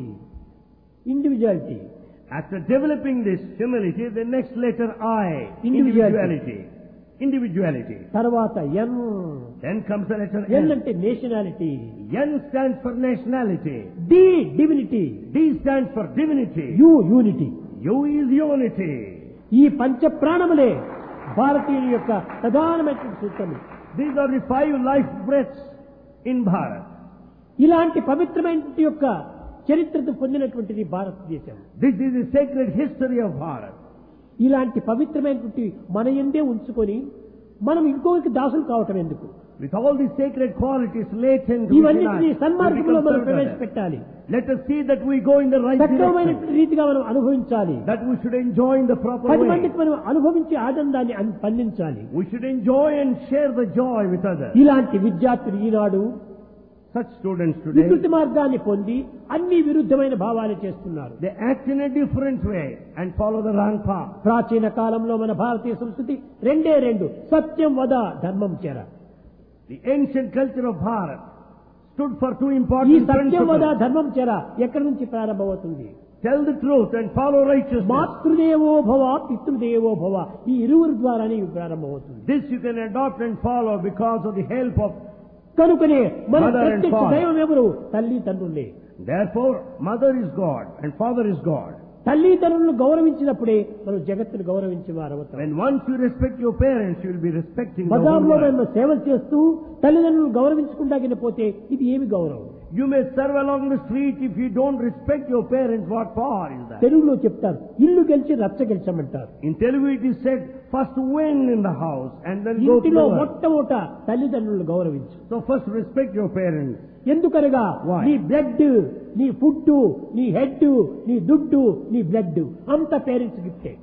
individuality. After developing this humility, the next letter I, Individuality. individuality. Individuality. తర్వాత N. Then comes the letter N N. అంటే nationality. N stands for nationality. D divinity. D stands for divinity. U unity. U is unity. ఈ పంచ ప్రాణములే భారతీయుని యొక్క ప్రధానమైనటువంటి సూత్రము. These are the five life breaths in Bharat. ఇలాంటి పవిత్రమైన యొక్క చరిత్రను పొందినటువంటిది భారతదేశం. This is the sacred history of Bharat. ఇలాంటి పవిత్రమైనటువంటి మన యందే ఉంచుకొని మనం ఇంకొకరికి దాసులు కావటం ఎందుకు? With all these sacred qualities latent ఇవన్నీ within us, we సన్మార్గంలో become మనం servants. ప్రవేశపెట్టాలి. Let us see that we go in the right సక్రమమైన direction. రీతిగా మనం అనుభవించాలి. That we should enjoy in the proper పది way. మందికి మనం అనుభవించే ఆనందాన్ని అన్- పండించాలి. We should enjoy and share the joy with others. ఇలాంటి విద్యార్థులు ఈనాడు Such students today, వికృతి మార్గాన్ని పొంది అన్ని విరుద్ధమైన భావాలు చేస్తున్నారు. they act in a different way and follow the wrong path. ప్రాచీన కాలంలో మన భారతీయ సంస్కృతి రెండే రెండు, సత్యం వద ధర్మం చెర. The ancient culture of Bharat stood for two ఈ important సత్యం వద principles. ధర్మం చెర ఎక్కడి నుంచి ప్రారంభమవుతుంది? Tell the truth and follow righteousness. మాతృదేవో భవ పితృదేవో భవ, ఈ ఇరువురి ద్వారానే ఇవి ప్రారంభమవుతుంది. This you can adopt and follow because of the help of. కనుకనే మన Mother and ప్రత్యక్ష father. దైవం ఎవరు? తల్లి తండ్రులే. Therefore, mother is God and father is God. తల్లిదండ్రులను గౌరవించినప్పుడే మనం జగత్తును గౌరవించే వారు అవుతాం. When once you respect your parents, you will be respecting the whole బజార్లో world. మేము సేవలు చేస్తూ తల్లిదండ్రులను గౌరవించుకుంటా పోతే ఇది ఏమి గౌరవం? You may serve along the street if you don't respect your parents. What for is that? తెలుగులో చెప్తారు, ఇల్లు గెలిచి రచ్చ గెలిచమంటారు. In Telugu it is said, first win in the house and then go to ఇంటిలో the work. మొట్టమొదట తల్లిదండ్రులను గౌరవించు. So first respect your parents. ఎందుకనగా Why? నీ బ్లడ్, నీ ఫుడ్, నీ హెడ్, నీ దుడ్డు, నీ బ్లడ్ అంత పేరెంట్స్ గిఫ్టే.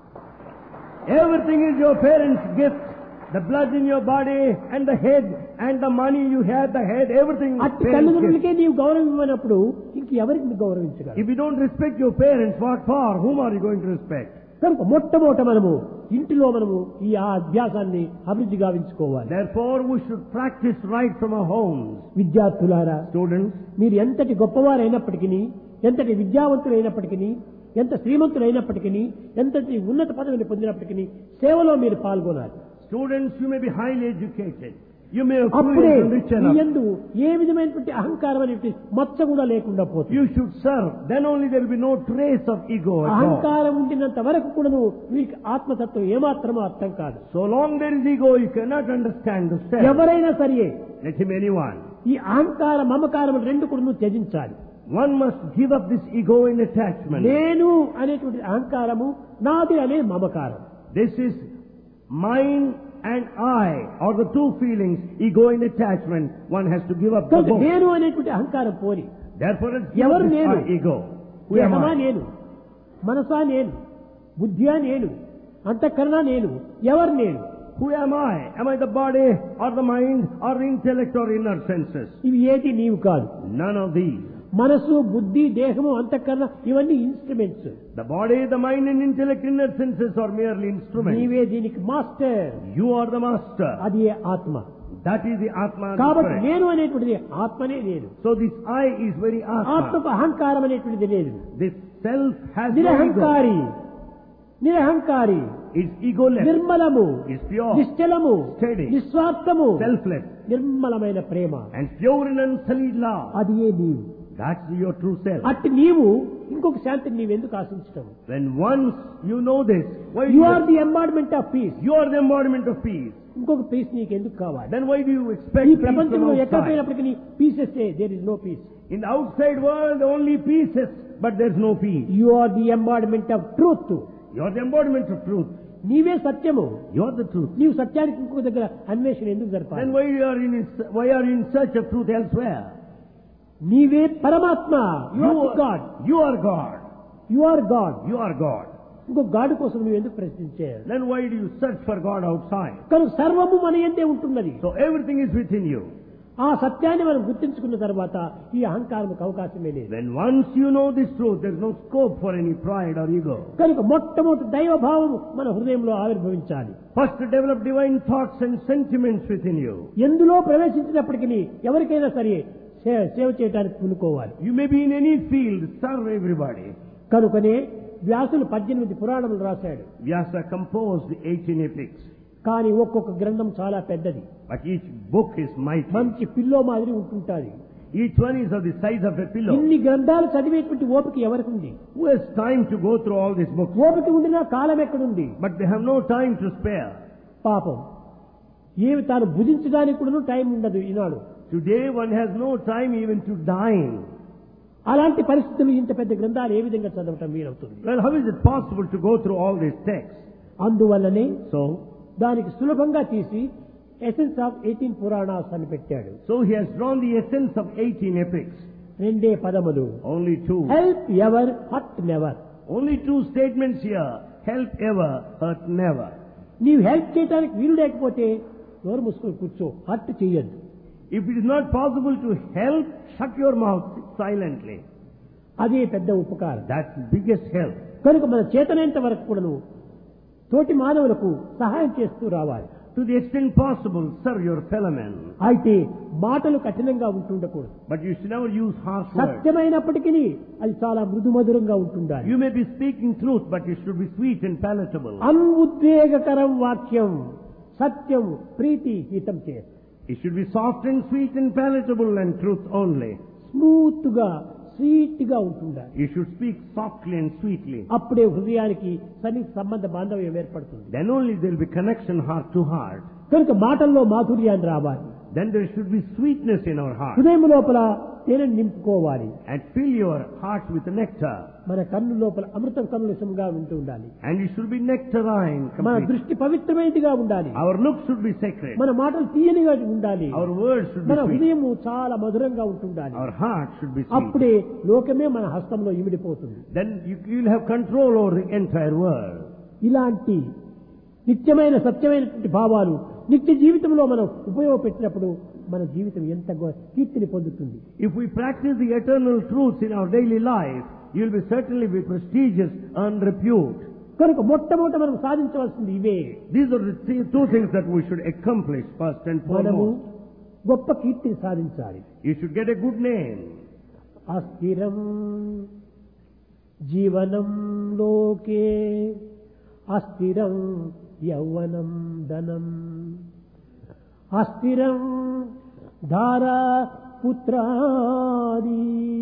Everything is your parents' gift. The blood in your body and the head and the money you have, the head, everything is అట్టి parents' gift. తల్లిదండ్రులకే నీవు గౌరవం ఇవ్వనప్పుడు ఇంక ఎవరికి నువ్వు గౌరవించగలవు? If you don't respect your parents, what for? Whom are you going to respect? కనుక మొట్టమొదట మనము ఇంటిలో మనము ఈ ఆ అభ్యాసాన్ని అభివృద్ధి గావించుకోవాలి. Therefore, we should practice right from our homes. విద్యార్థులారా, Students, మీరు ఎంతటి గొప్పవారైనప్పటికీ, ఎంతటి విద్యావంతులైనప్పటికీ, ఎంత శ్రీమంతులైనప్పటికీ, ఎంతటి ఉన్నత పదవిని పొందినప్పటికీ సేవలో మీరు పాల్గొనాలి. students, you may be highly educated. You may have అప్పుడే fluent and rich me enough. యందు ఏ విధమైనటువంటి అహంకారం అనేటువంటి మచ్చ కూడా లేకుండా పోతుంది. You should serve. Then only there will be no trace of ego at all. అహంకారం ఉండినంత వరకు కూడాను వీరికి ఆత్మతత్వం ఏమాత్రమో అర్థం కాదు. So long there is ego, you cannot understand the self. ఎవరైనా సరే Let him anyone. ఈ అహంకార మమకారం రెండు కూడా నువ్వు త్యజించాలి. One must give up this ego in attachment. నేను అనేటువంటి అహంకారము, నాది అనే మమకారం. This is mine and I, or the two feelings, ego and attachment. One has to give up the కనుక both. నేను అనేటువంటి అహంకారం పోని. Therefore, let's give up ఎవరు this నేను? our ego. Who am దేహమా I? నేను, మనసా నేను, బుద్ధియా నేను, అంతఃకరణ నేను, ఎవరు నేను? Who am I? Am I the body or the mind or the intellect or inner senses? ఇవి ఏది నీవు కాదు. None of these. మనసు, బుద్ధి, దేహము, అంతఃకరణ ఇవన్నీ instruments. The body, the mind and intellect, inner senses are merely instruments. నీవే దీనికి master. You are the master. అది ఆత్మ. That is the Atma, the కాబట్టి spirit. నేను అనేటువంటిది ఆత్మనే నేను. So this I is very Atma. ఆత్మకు అహంకారం అనేటువంటిది లేదు. This self has no ego. నిరహంకారి నిరహంకారి It's egoless. నిర్మలము It's pure. నిశ్చలము Steady. నిస్వార్థము Selfless. నిర్మలమైన ప్రేమ And pure and unsullied love. అది ఏ నీవు. That's your true self. అట్టి నీవు ఇంకొక శాంతిని నీవెందుకు ఆశించటం? When once you know this, why do you you, are the embodiment of peace. you are the embodiment of peace. ఇంకొక పీస్ నీకు ఎందుకు కావాలి? Then why do you expect ఈ peace from ప్రపంచంలో ఎక్కడ outside? పోయినప్పటికీ pieces there is no peace. In the outside world, only pieces, but there's no peace. You are the embodiment of truth. You are the embodiment of truth. నీవే సత్యము. You are the truth. నీవు సత్యానికి ఇంకొక దగ్గర అన్వేషణ ఎందుకు జరపాలి? Then why you are in why are you in search of truth elsewhere? నీవే పరమాత్మ. You You are are, God. you are God. You are God. You are God. ఇంకో గాడ్ కోసం నువ్వు ఎందుకు ప్రశ్నించావు? Then why do you search for God outside? కనుక సర్వము మన యందే ఉంటున్నది. So everything is within you. ఆ సత్యాన్ని మనం గుర్తించుకున్న తర్వాత ఈ అహంకారంకు అవకాశమే లేదు. Then once you know this truth, there's no scope for any pride or ego. కనుక మొట్టమొదటి దైవ భావం మన హృదయంలో ఆవిర్భవించాలి. First to develop divine thoughts and sentiments within you. ఎందులో ప్రవేశించినప్పటికీ ఎవరికైనా సరే సే- సేవ చేయడానికి పూనుకోవాలి. You may be in any field, serve everybody. కనుకనే వ్యాసులు పద్దెనిమిది పురాణములు రాశాడు. Vyasa composed eighteen epics, కానీ ఒక్కొక్క గ్రంథం చాలా పెద్దది. but each book is mighty. మంచి పిల్లో మాదిరి ఉంటుంటాది. Each one is of the size of a pillow. ఇన్ని గ్రంథాలు చదివేటువంటి ఓపిక ఎవరికి ఉంది? Who has time to go through all these books? ఓపిక ఉండినా కాలం ఎక్కడుంది? But they have no time to spare. పాపం ఏమి తాను భుజించడానికి కూడా టైం ఉండదు ఈనాడు. Today one has no time even to dine. అలాంటి పరిస్థితులు ఇంత పెద్ద గ్రంథాలు ఏ విధంగా చదవటం వీలవుతుంది? Well, how is it possible to go through all these texts? అందువల్లనే So, దానికి సులభంగా తీసి ఎసెన్స్ ఆఫ్ ఎయిటీన్ పురాణాస్ అని పెట్టాడు. so he has drawn the essence of eighteen epics. రెండే పదములు. Only two. Help ever hurt never. Only two statements here. Help ever, hurt never. నీవు help చేయడానికి వీలు లేకపోతే నోరు మూసుకొని కూర్చో, హర్ట్ చెయ్యొద్దు. If it is not possible to help, shut your mouth silently. అదే పెద్ద ఉపకారం. That's the biggest help. కనుక మన చేతనైనంత వరకు కూడాను తోటి మానవులకు సహాయం చేస్తూ రావాలి. To the extent possible, serve your fellow men. అయితే మాటలు కఠినంగా ఉంటుండకూడదు. But you should never use harsh words. సత్యమైనప్పటికీ అది చాలా మృదుమధురంగా ఉంటుండాలి. You may be speaking truth, but it should be sweet and palatable. అనుద్వేగకరం వాక్యం సత్యం ప్రీతి హితం చే. It should be soft and sweet and palatable and truth only. Smooth గా sweet గా ఉంటుండాలి. You should speak softly and sweetly. అప్పుడే హృదయానికి సన్నిహిత సంబంధ బాంధవ్యం ఏర్పడుతుంది. Then only there will be connection heart to heart. కనుక మాటల్లో మాధుర్యాన్ని రావాలి. Then there should be sweetness in our heart. హృదయం లోపల తేనెను నింపుకోవాలి. And fill your heart with nectar. మన కన్ను లోపల అమృతం కన్నులసంగా ఉంటూ ఉండాలి. And it should be nectarine మన completely. దృష్టి పవిత్రమైనదిగా ఉండాలి. Our look should be sacred. మన మాటలు తీయనిగా ఉండాలి. Our words should be మన sweet. హృదయము చాలా మధురంగా ఉంటుండాలి. Our heart should be sweet. అప్పుడే లోకమే మన హస్తంలో ఇమిడిపోతుంది. Then you will have control over the entire world. ఇలాంటి నిత్యమైన సత్యమైనటువంటి భావాలు నిత్య జీవితంలో మనం ఉపయోగపెట్టినప్పుడు మన జీవితం ఎంత గొ- కీర్తిని పొందుతుంది. If we practice the eternal truths in our daily life, you will be certainly be prestigious and repute. కనుక మొట్టమొదట మనం సాధించవలసింది ఇవే. These are the three- two things that we should accomplish first and మనము foremost. గొప్ప కీర్తిని సాధించాలి. You should get a good name. అస్థిరం జీవనం లోకే అస్థిరం యౌవనం ధనం అస్థిరం ధారా పుత్రాది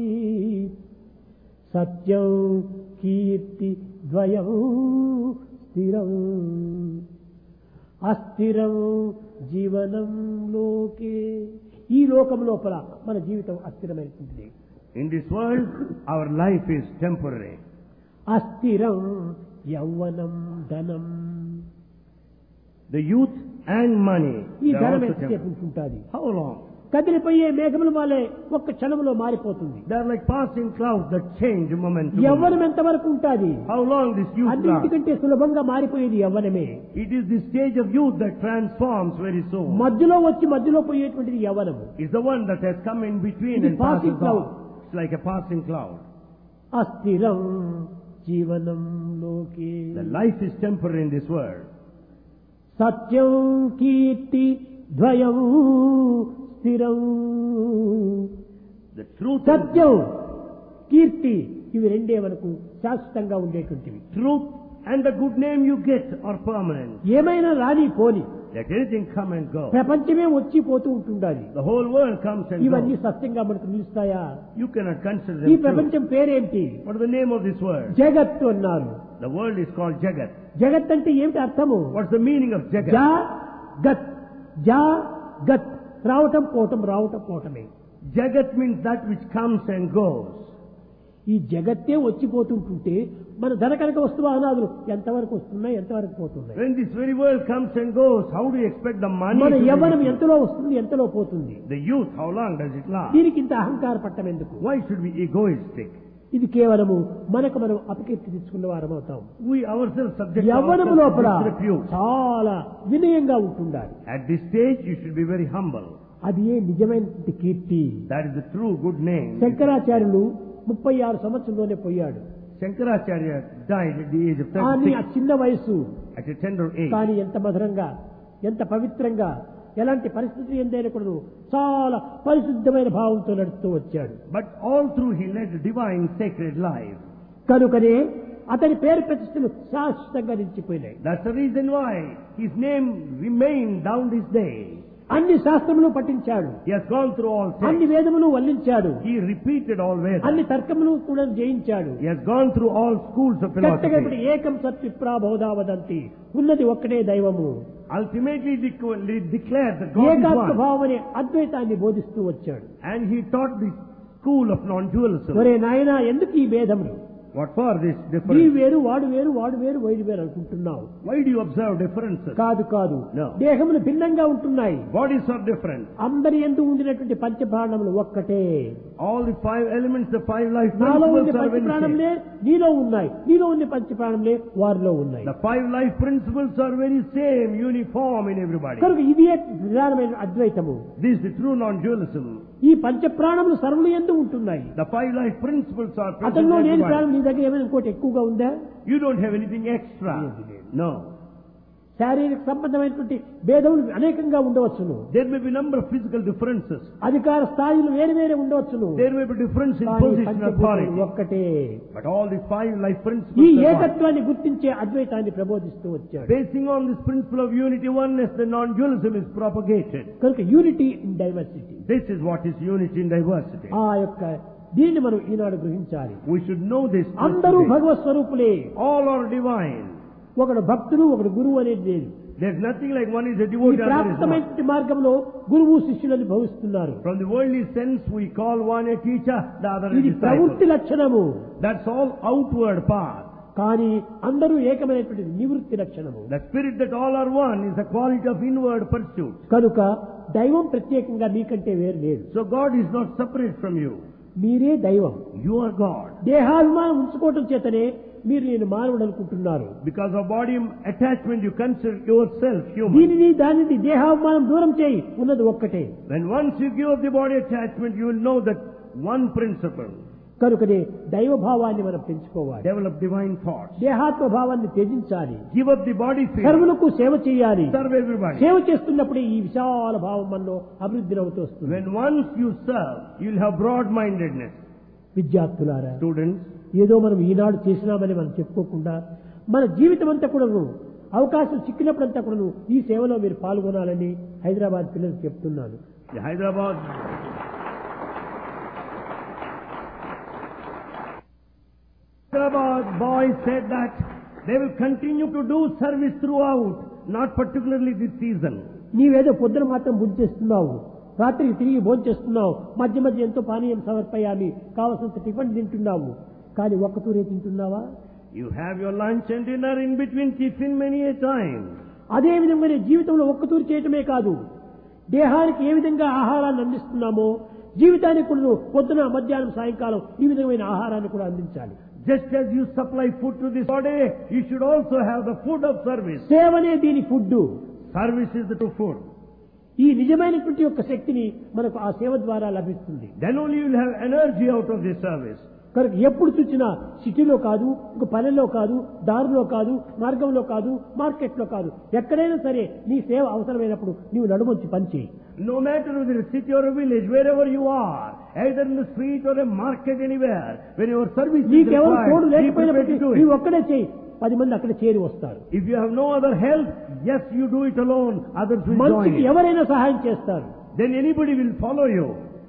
సత్యం కీర్తి ద్వయం స్థిరం అస్థిరం జీవనం లోకే. ఈ లోకం లోపల మన జీవితం అస్థిరమైనటువంటిది. In this world, our life is temporary. అస్థిరం యౌవనం ధనం. The youth and money, ఈ they are ధనం also ఎంతసేపు temporary. ఉంటుంటుంది? How long? కదిలిపోయే మేఘముల వలె ఒక్క క్షణంలో మారిపోతుంది. They are like passing clouds that change moment to Yavvanam moment. ఎంతవరకు ఉంటుంది? How long this youth lasts? అన్నింటికంటే సులభంగా మారిపోయేది యవ్వనమే. It is the stage of youth that transforms very soon. మధ్యలో వచ్చి మధ్యలో పోయేటువంటిది యవ్వనము. It's the one that has come in between It is and passing passes cloud. off. It's like a passing cloud. అస్థిరం జీవనం లోకే. The life is temporary in this world. సత్యం కీర్తి ద్వయం స్థిరం. The truth, సత్యం, కీర్తి, ఇవి రెండే మనకు శాశ్వతంగా ఉండేటువంటివి. truth and the good name you get are permanent. ఏమైనా రాని పోని, Let anything come and go. ప్రపంచమే వచ్చి పోతూ ఉంటుండాలి. The whole world comes and ఇవన్నీ goes. సత్యంగా మనకు నిలుస్తాయా? You cannot consider ఈ them true. ప్రపంచం పేరేంటి? What is the name of this world? జగత్తు అన్నారు. The world is called Jagat. జగత్ అంటే ఏమిటి అర్థము? What's the meaning of Jagat? జా గత్, జా గత్, రావటం పోవటం, రావటం పోవటమే. Jagat means that which comes and goes. ఈ జగత్తే వచ్చిపోతుంటుంటే మన ధనకనక వస్తు వాహనాలు ఎంతవరకు వస్తున్నాయి, ఎంతవరకు పోతున్నాయి? When this very world comes and goes, how do you expect the money మన to be Yavvanam with you? ఎంతలో వస్తుంది, ఎంతలో పోతుంది? The youth, how long does it last? దీనికి ఇంత అహంకార పట్టం ఎందుకు? Why should we be egoistic? ఇది కేవలము మనకు మనం అపకీర్తి తెచ్చుకున్న వారం అవుతాం. We ourselves subject Yavvanam ourselves లోపల to disrepute. చాలా వినయంగా ఉంటుండాలి. At this stage, you should be very humble. అది ఏ నిజమైన కీర్తి. That is the true good name. శంకరాచార్యులు ముప్పై ఆరు సంవత్సరంలోనే పోయాడు. Shankaracharya died at the age of కానీ ఆ thirty-six, చిన్న వయసు, at a tender age. కానీ ఎంత మధురంగా, ఎంత పవిత్రంగా, ఎలాంటి పరిస్థితి ఎందైనా కూడా చాలా పరిశుద్ధమైన భావంతో నడుస్తూ వచ్చాడు. But all through he led a divine, sacred life. కనుకనే అతని పేరు ప్రతిష్టలు శాశ్వతంగా నిలిచిపోయినాయి. That's the reason why his name remained down this day. అన్ని శాస్త్రములు పఠించాడు, He has gone through all అన్ని texts. వేదములు వల్లించాడు, He repeated all అన్ని Vedas. తర్కములు కూడా జయించాడు. He has gone through all schools of కరెక్ట్గా ఇప్పుడు philosophy. ఏకం సత్విప్రా బహుధావదంతి, ఉన్నది ఒక్కటే దైవము. Ultimately de- he declared that God is ఏకాత్మ one. భావం అనే అద్వైతాన్ని బోధిస్తూ వచ్చాడు. And he taught the school of non-dualism. ఒరే నాయనా, ఎందుకు ఈ భేదములు? What for this నీ difference? వేరు, వాడు వేరు, వాడు వేరు, వైడు వేరు అనుకుంటున్నావు. Why do you observe differences? కాదు కాదు, No. దేహములు భిన్నంగా ఉంటున్నాయి. Bodies are different. అందరి యందు ఉండినటువంటి పంచప్రాణములు ఒక్కటే. All the five elements, the five life నాలో ఉండే principles are very same. పంచప్రాణములే నీలో ఉన్నాయి, నీలో ఉండే పంచప్రాణములే వారిలో ఉన్నాయి. The five life principles are very same, uniform in everybody. కనుక ఇదే ప్రధానమైన అద్వైతము. This is the true non-dualism. ఈ పంచప్రాణములు సర్వులు యందు ఉంటున్నాయి. The five life principles are present అతనిలో in లేని everybody. ప్రాణం నీ దగ్గర ఏమైనా ఇంకోటి ఎక్కువగా ఉందా? You don't have anything extra. No. శారీరక సంబంధమైనటువంటి భేదములు అనేకంగా ఉండవచ్చును. There may be number of physical differences. అధికార స్థాయిలు వేరు వేరే ఉండవచ్చును. There may be difference in కానీ position, పంచభూతాలు authority. ఒక్కటే. But all the five life ఈ principles are one. ఏకత్వాన్ని గుర్తించే అద్వైతాన్ని ప్రబోధిస్తూ వచ్చాడు. Basing on this principle of unity, oneness, the non-dualism is propagated. కనుక unity in diversity, This is what is unity in diversity. ఆ యొక్క దీన్ని మనం ఈనాడు గ్రహించాలి. We should know this. అందరూ today. Bhagwat స్వరూపులే. All are divine. ఒకడు భక్తుడు, ఒకడు గురువు అనేది లేదు. There's nothing like one is a ఈ devotee, other is not. ప్రాప్తమైనటువంటి మార్గంలో గురువు శిష్యులని భవిస్తున్నారు. From the worldly sense, we call one a teacher, the other a ఇది ప్రవృత్తి disciple. లక్షణము. That's all outward path. కానీ అందరూ ఏకమైనటువంటి నివృత్తి లక్షణము. The spirit that all are one is the quality of inward pursuit. కనుక దైవం ప్రత్యేకంగా మీకంటే వేరు లేదు. So God is not separate from you. మీరే దైవం. You are God. దేహాభిమానం ఉంచుకోవటం చేతనే మీరు నేను మానవుడు అనుకుంటున్నారు. Because of body attachment, you consider yourself human. దీనిని దానిని దేహాభిమానం దూరం చేయి, ఉన్నది ఒక్కటే. When once you give up the body attachment, you will know that one principle. కనుకనే దైవ భావాన్ని మనం పెంచుకోవాలి. Develop divine thoughts. దేహాత్మ భావాన్ని త్యజించాలి. Give up the body feeling. సర్వులకు సేవ చేయాలి. Serve everybody. సేవ చేస్తున్నప్పుడు ఈ విశాల భావం మనలో అభివృద్ధి అవుతూ వస్తుంది. When once you serve, you will have broad-mindedness. విద్యార్థులారా, Students, ఏదో మనం ఈనాడు చేసినామని మనం చెప్పుకోకుండా మన జీవితం అంతా కూడాను అవకాశం చిక్కినప్పుడంతా కూడాను ఈ సేవలో మీరు పాల్గొనాలని హైదరాబాద్ పిల్లలకు చెప్తున్నాను. the Hyderabad Hyderabad boys said that they will continue to do service throughout, not particularly this season. నీవేదో పొద్దున మాత్రం భోంచేస్తున్నావు, రాత్రికి తిరిగి భోంచేస్తున్నావు, మధ్య మధ్య ఎంతో పానీయం సమర్పయామి, కావలసినంత టిఫిన్ తింటున్నావు, కానీ ఒక్క తూరే తింటున్నావా? You have your lunch and dinner in between tiffin many a time. అదే విధంగా నీ జీవితంలో ఒక్క తూరు చేయటమే కాదు, దేహానికి ఏ విధంగా ఆహారాన్ని అందిస్తున్నామో జీవితానికి కూడా పొద్దున మధ్యాహ్నం సాయంకాలం ఈ విధమైన ఆహారాన్ని కూడా అందించాలి. Just as you supply food to this body, you should also have the food of service. సేవనే దీని food. Service is the true food. ఈ నిజమైనటువంటి యొక్క శక్తిని మనకు ఆ సేవ ద్వారా లభిస్తుంది. Then only you will have energy out of this service. కనుక ఎప్పుడు చూసినా సిటీలో కాదు, ఇంక పల్లెల్లో కాదు, దారిలో కాదు, మార్గంలో కాదు, మార్కెట్లో కాదు, ఎక్కడైనా సరే నీ సేవ అవసరమైనప్పుడు నీవు నడుమొచ్చి పనిచేయి. No matter whether it's a city or a village, wherever you are, either in the street or a market, anywhere, when your service is నీకెవరు తోడు required, be prepared లేకపోయినప్పటికీ to do నీవు it. ఒక్కడే చేయి, పది మంది అక్కడ చేరి వస్తారు. If you have no other help, yes, you do it alone, others will join మనిషికి you. ఎవరైనా సహాయం చేస్తారు. Then anybody will follow you.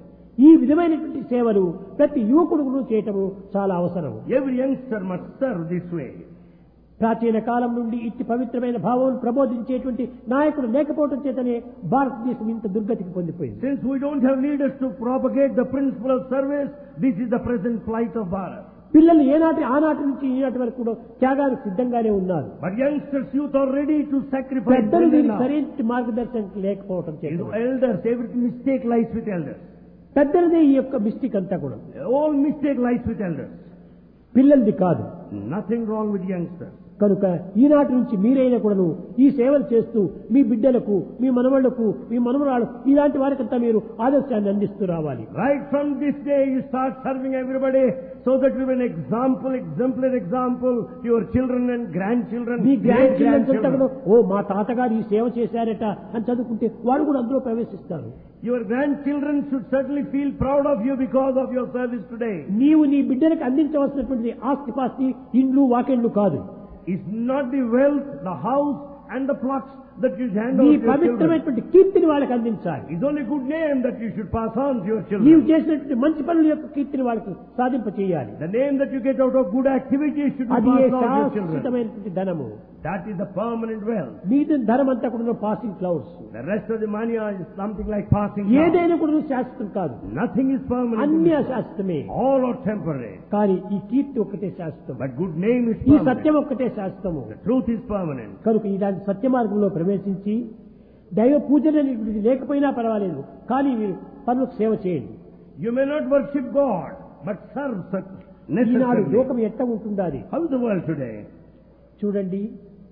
ఈ విధమైనటువంటి సేవలు ప్రతి యువకుడును చేయటము చాలా అవసరం. Every youngster must serve this way. ప్రాచీన కాలం నుండి ఇట్టి పవిత్రమైన భావం ప్రబోధించేటువంటి నాయకుడు లేకపోవడం చేతనే భారతదేశం ఇంత దుర్గతికి పొందిపోయింది. Since we don't have leaders to propagate the principle of service, this is the present plight of Bharat. పిల్లలు ఏనాటి ఆనాటి నుంచి ఈనాటి వరకు కూడా త్యాగానికి సిద్ధంగానే ఉన్నారు. But youngsters, youth are ready to sacrifice. పెద్దలు them దీనికి now. సరైన మార్గదర్శనం లేకపోవడం You చేత know, elders, every mistake lies with elders. పెద్దలదే ఈ యొక్క మిస్టేక్ అంతా కూడా, All mistake lies with elders. పిల్లలది కాదు. Nothing wrong with youngsters. కనుక ఈనాటి నుంచి మీరైనా కూడాను ఈ సేవలు చేస్తూ మీ బిడ్డలకు, మీ మనవళ్లకు, మీ మనవరాళ్ళకు ఇలాంటి వారికంతా మీరు ఆదర్శాన్ని అందిస్తూ రావాలి. Right from this day, you start serving everybody so that you will be an example, exemplary example to your children and grandchildren, మీ గ్రాండ్ great చిల్డ్రన్స్ అంతా కూడా grandchildren. ఓ మా తాతగారు ఈ సేవ చేశారట అని చదువుకుంటే వారు కూడా అందులో ప్రవేశిస్తారు. Your grandchildren should certainly feel proud of you because of your service today. నీవు నీ బిడ్డలకు అందించవలసినటువంటి ఆస్తిపాస్తి, ఇండ్లు, వాకిండ్లు కాదు. It's not the wealth, the house and the plots that you hand నీ over to your children. పవిత్రమైనటువంటి కీర్తిని వాళ్ళకి అందించాలి. It's only good name that you should pass on to your నీవు children. చేసినటువంటి మంచి పనుల యొక్క కీర్తిని వాళ్ళకి సాధింప చేయాలి. The name that you get out of good activities should be అది ఏ passed on to your children. శాశ్వతమైనటువంటి ధనము. That is the permanent wealth. మిగతా ధనం అంతా కూడా passing clouds. The rest of the money is something like passing clouds. ఏదైనా కూడా శాశ్వతం కాదు. Nothing is permanent. అన్ని in this world. అశాశ్వతమే. All are temporary. కానీ ఈ కీర్తి ఒక్కటే శాశ్వతం. But good name is ఈ permanent. సత్యం ఒక్కటే శాశ్వతము. The truth is permanent. కనుక ఇలాంటి సత్య మార్గంలో ప్రవేశించి దైవ పూజలు అనేటువంటిది లేకపోయినా పర్వాలేదు, కానీ మీరు పనులకు సేవ చేయండి. You may not worship God, but serve such Eenadu necessarily. లోకం ఎట్ట ఉంటుండాలి How is the world today? చూడండి.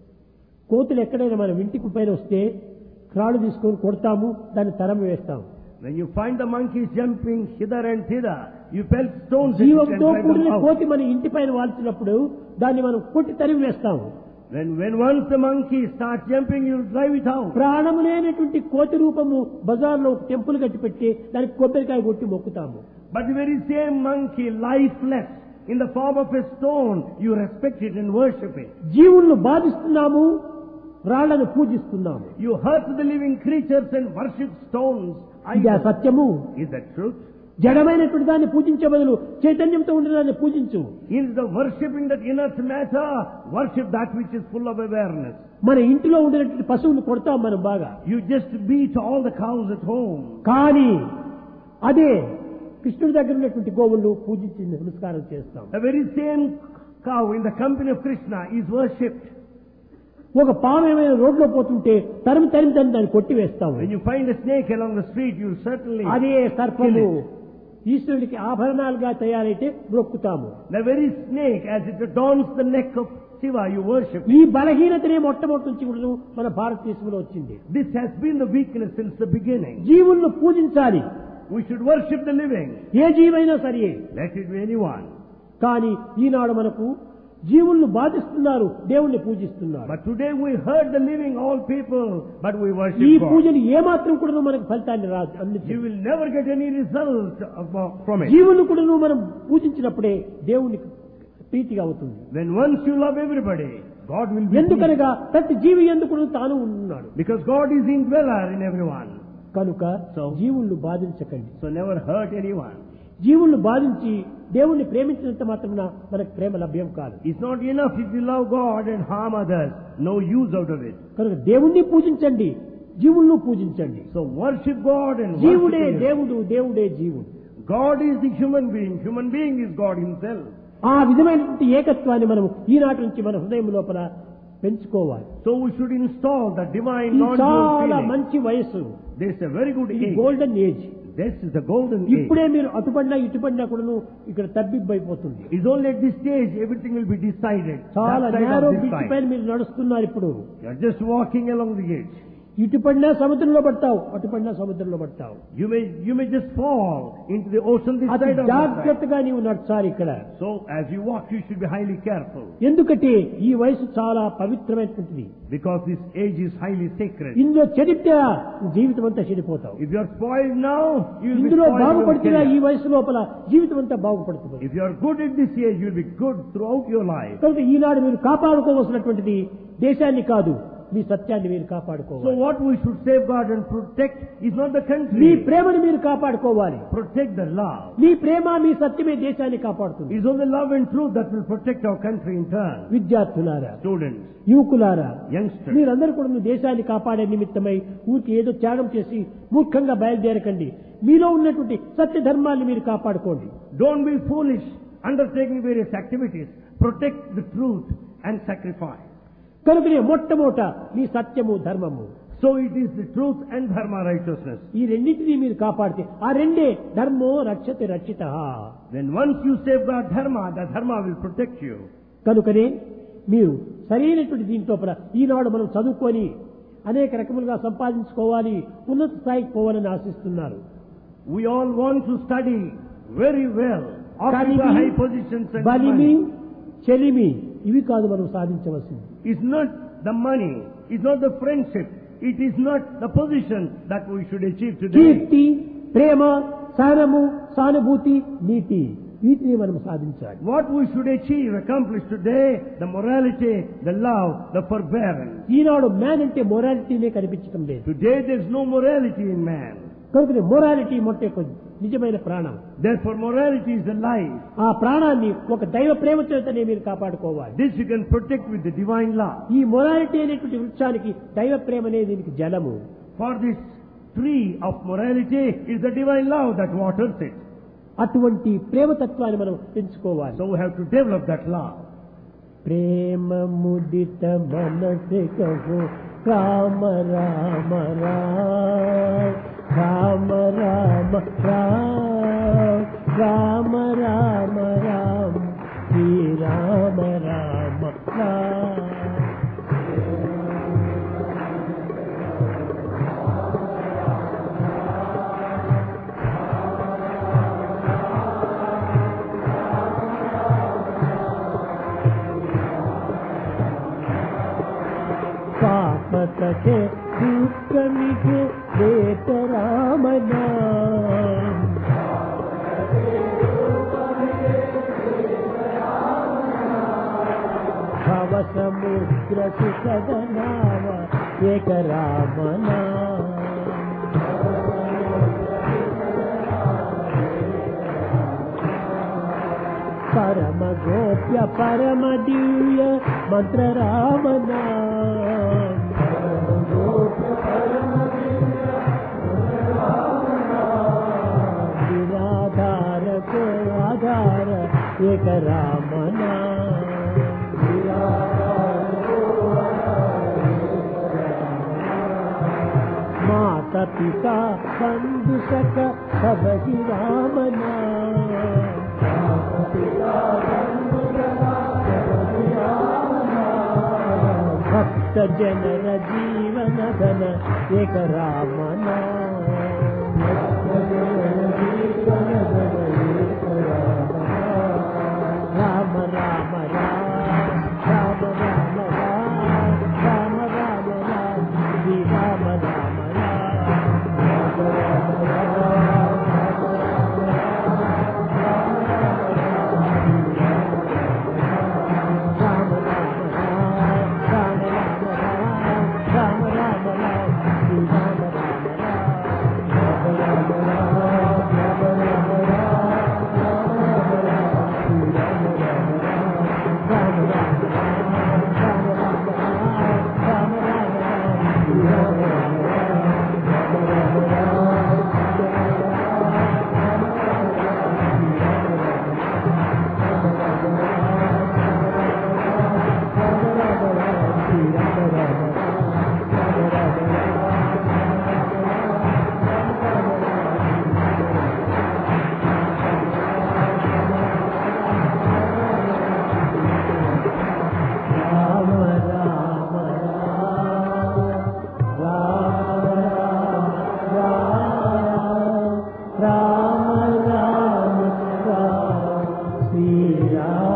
కోతులు ఎక్కడైనా మనం ఇంటికి పైన వస్తే క్రాడు తీసుకొని కొడతాము, దాన్ని తరం వేస్తాము. When you find the monkeys jumping hither and thither, you pelt stones at it and జీవంతో drive them కూడిన out. కోతి మన ఇంటి పైన వాల్చినప్పుడు దాన్ని మనం కొట్టి తరిమి వేస్తాము. When, when once the monkey starts jumping, you drive it out. ప్రాణము లేనటువంటి కోతి రూపము బజార్లో ఒక టెంపుల్ కట్టి పెట్టి దానికి కొబ్బరికాయ కొట్టి మొక్కుతాము. But the very same monkey, lifeless, in the form of a stone, you respect it and worship it. జీవులను బాధిస్తున్నాము, రాళ్లను పూజిస్తున్నాము. You hurt the living creatures and worship stones. ఇది ఆ idols. సత్యము. Is that truth? జడమైనటువంటి దాన్ని పూజించే బదులు చైతన్యంతో ఉండే దాన్ని పూజించు. Instead of worshipping that inert matter, worship that which is full of awareness. మన ఇంటిలో ఉండేటువంటి పశువుని కొడతాం మనం బాగా, You just beat all the cows at home. కానీ అదే కృష్ణుడి దగ్గర ఉన్నటువంటి గోవులను పూజించి నమస్కారం చేస్తాం. The very same cow in the company of Krishna is worshipped. ఒక పాము ఏమైనా రోడ్లో పోతుంటే తరిమి తరిమి తరిమి దాన్ని కొట్టివేస్తాము. When you find a snake along the street, you certainly అదే సర్పము kill it. ఈశ్వరుడికి ఆభరణాలుగా తయారైతే మొక్కుతాము. The very snake, as it adorns the neck of Shiva, you worship. ఈ బలహీనతనే మొట్టమొదటి నుంచి కూడా మన భారతదేశంలో వచ్చింది. This has been the weakness since the beginning. జీవులను పూజించాలి. We should worship the living. ఏ జీవైనా సరే. Let it be anyone. కానీ ఈనాడు మనకు జీవులను బాధిస్తున్నారు, దేవుణ్ణి పూజిస్తున్నారు. But today we hurt the living, all people, but we ఈ worship God. పూజలు ఏమాత్రం కూడా మనకు ఫలితాన్ని రాదు. అందుకే You will never get any result of- from it. జీవులను కూడా మనం పూజించినప్పుడే దేవునికి ప్రీతిగా అవుతుంది. When once you love everybody, God will be pleased. ఎందుకనగా ప్రతి జీవి ఎందుకు తాను ఉన్నాడు. Because God is indweller in everyone. కనుక So- జీవులను బాధించకండి. So never hurt anyone. జీవులను బాధించి దేవుణ్ణి ప్రేమించినంత మాత్రమున మనకు ప్రేమ లభ్యం కాదు. It's not enough if you love God and harm others. No use out of it. కనుక దేవుణ్ణి పూజించండి, జీవులను పూజించండి. So worship God and worship జీవుడే Him. దేవుడు, దేవుడే జీవుడు. God is the human being. Human being is God Himself. ఆ విధమైనటువంటి ఏకత్వాన్ని మనం ఈనాటి నుంచి మన హృదయం లోపల పెంచుకోవాలి. So we should install the divine ఇది non-dual చాలా feeling. మంచి వయస్సు. This is a very good ఇది age. Golden age. This is the golden age. ఇప్పుడే మీరు అటుపడినా ఇటుపడినా కూడా ఇక్కడ తబ్బిబ్బైపోతుంది. It's only at this stage everything will be decided. చాలా That side narrow or this bit side. పైన మీరు నడుస్తున్నారు ఇప్పుడు. You're just walking along the edge. ఇటు పడినా సముద్రంలో పడతావు, అటు పడినా సముద్రంలో పడతావు. You may, you may just fall into the ocean this అది side or that side. జాగ్రత్తగా నీవు నడచాలి ఇక్కడ. So as you walk, you should be highly careful. ఎందుకంటే ఈ వయసు చాలా పవిత్రమైనటువంటిది. Because this age is highly sacred. ఇందులో చెడితే జీవితం అంతా చెడిపోతావు. If you are spoiled now, you will be ఇందులో spoiled. బాగుపడుతున్నా ఈ వయసు లోపల జీవితం అంతా బాగుపడుతుంది. If you are good at this age, you will be good throughout your life. కనుక ఈనాడు మీరు కాపాడుకోవాల్సినటువంటిది దేశాన్ని కాదు, మీ సత్యాన్ని మీరు కాపాడుకోవాలి. So what we should safeguard and protect is not the me country. ప్రేమను మీరు కాపాడుకోవాలి. Protect the love. మీ ప్రేమ మీ సత్యమే దేశాన్ని కాపాడుతుంది. It is only love and truth that will protect our country in turn. విద్యార్థులారా, Students, యువకులారా, youngsters, మీరందరూ కూడా మీ దేశాన్ని కాపాడే నిమిత్తమై ఊరికి ఏదో త్యాగం చేసి మూర్ఖంగా బయలుదేరకండి. మీలో ఉన్నటువంటి సత్య ధర్మాన్ని మీరు కాపాడుకోండి. don't be foolish undertaking various activities. Protect the truth and sacrifice. కనుకనే మొట్టమొదట మీ సత్యము ధర్మము. So it is the truth and dharma, righteousness. ఈ రెండింటినీ మీరు కాపాడితే ఆ రెండే ధర్మో రక్షతే రక్షిత. Then once you safeguard dharma, the dharma will protect you. కనుకనే మీరు సరైనటువంటి దీంతో ఈనాడు మనం చదువుకొని అనేక రకములుగా సంపాదించుకోవాలి, ఉన్నత స్థాయికి పోవాలని ఆశిస్తున్నారు. We all want to study very well, occupy high positions and బలిమి money. చెలిమి ఇవి కాదు మనం సాధించవలసింది. It's not the money, it's not the friendship, it is not the position that we should achieve today. కీర్తి, ప్రేమ, సహనము, సానుభూతి, నీతి వీటిని మనం సాధించాలి. What we should achieve, accomplish today, the morality, the love, the forbearance. ఈనాడు మ్యాన్ అంటే మొరాలిటీనే కనిపించడం లేదు. Today there is no morality in man. కనుక మొరాలిటీ మొట్టే నిజమైన ప్రాణం. Therefore morality is the life. ఆ ప్రాణాన్ని ఒక దైవ ప్రేమ చేతనే మీరు కాపాడుకోవాలి. This you can protect with the divine love. ఈ మొరాలిటీ అనేటువంటి వృక్షానికి దైవ ప్రేమనే దీనికి జలము. For this tree of morality is the divine love that waters it. అటువంటి ప్రేమతత్వాన్ని మనం పెంచుకోవాలి. So we have to develop that love. ప్రేమ ముదిత మనసే కహో రామ రామ రామ రామ రామ రామ రామ రామ శ్రీ రామ రామ రామ. పాపతకే దుఃఖమికే వేట రామనా భవ సముద్ర సుఖదనావ ఏక రామనా పరమ గోప్య పరమ దివ్య మంత్ర రామనా నిరాధార కో ఆధార ఏక రామనా మాత పితా బంధు సఖ సభి రామనా భక్త జనర జీవన ధన ఏక రామనా రామ రామ రామ రామ రామ రామ రామ రామ రామ శ్రీ రామ రామ రామ రామ రామ రా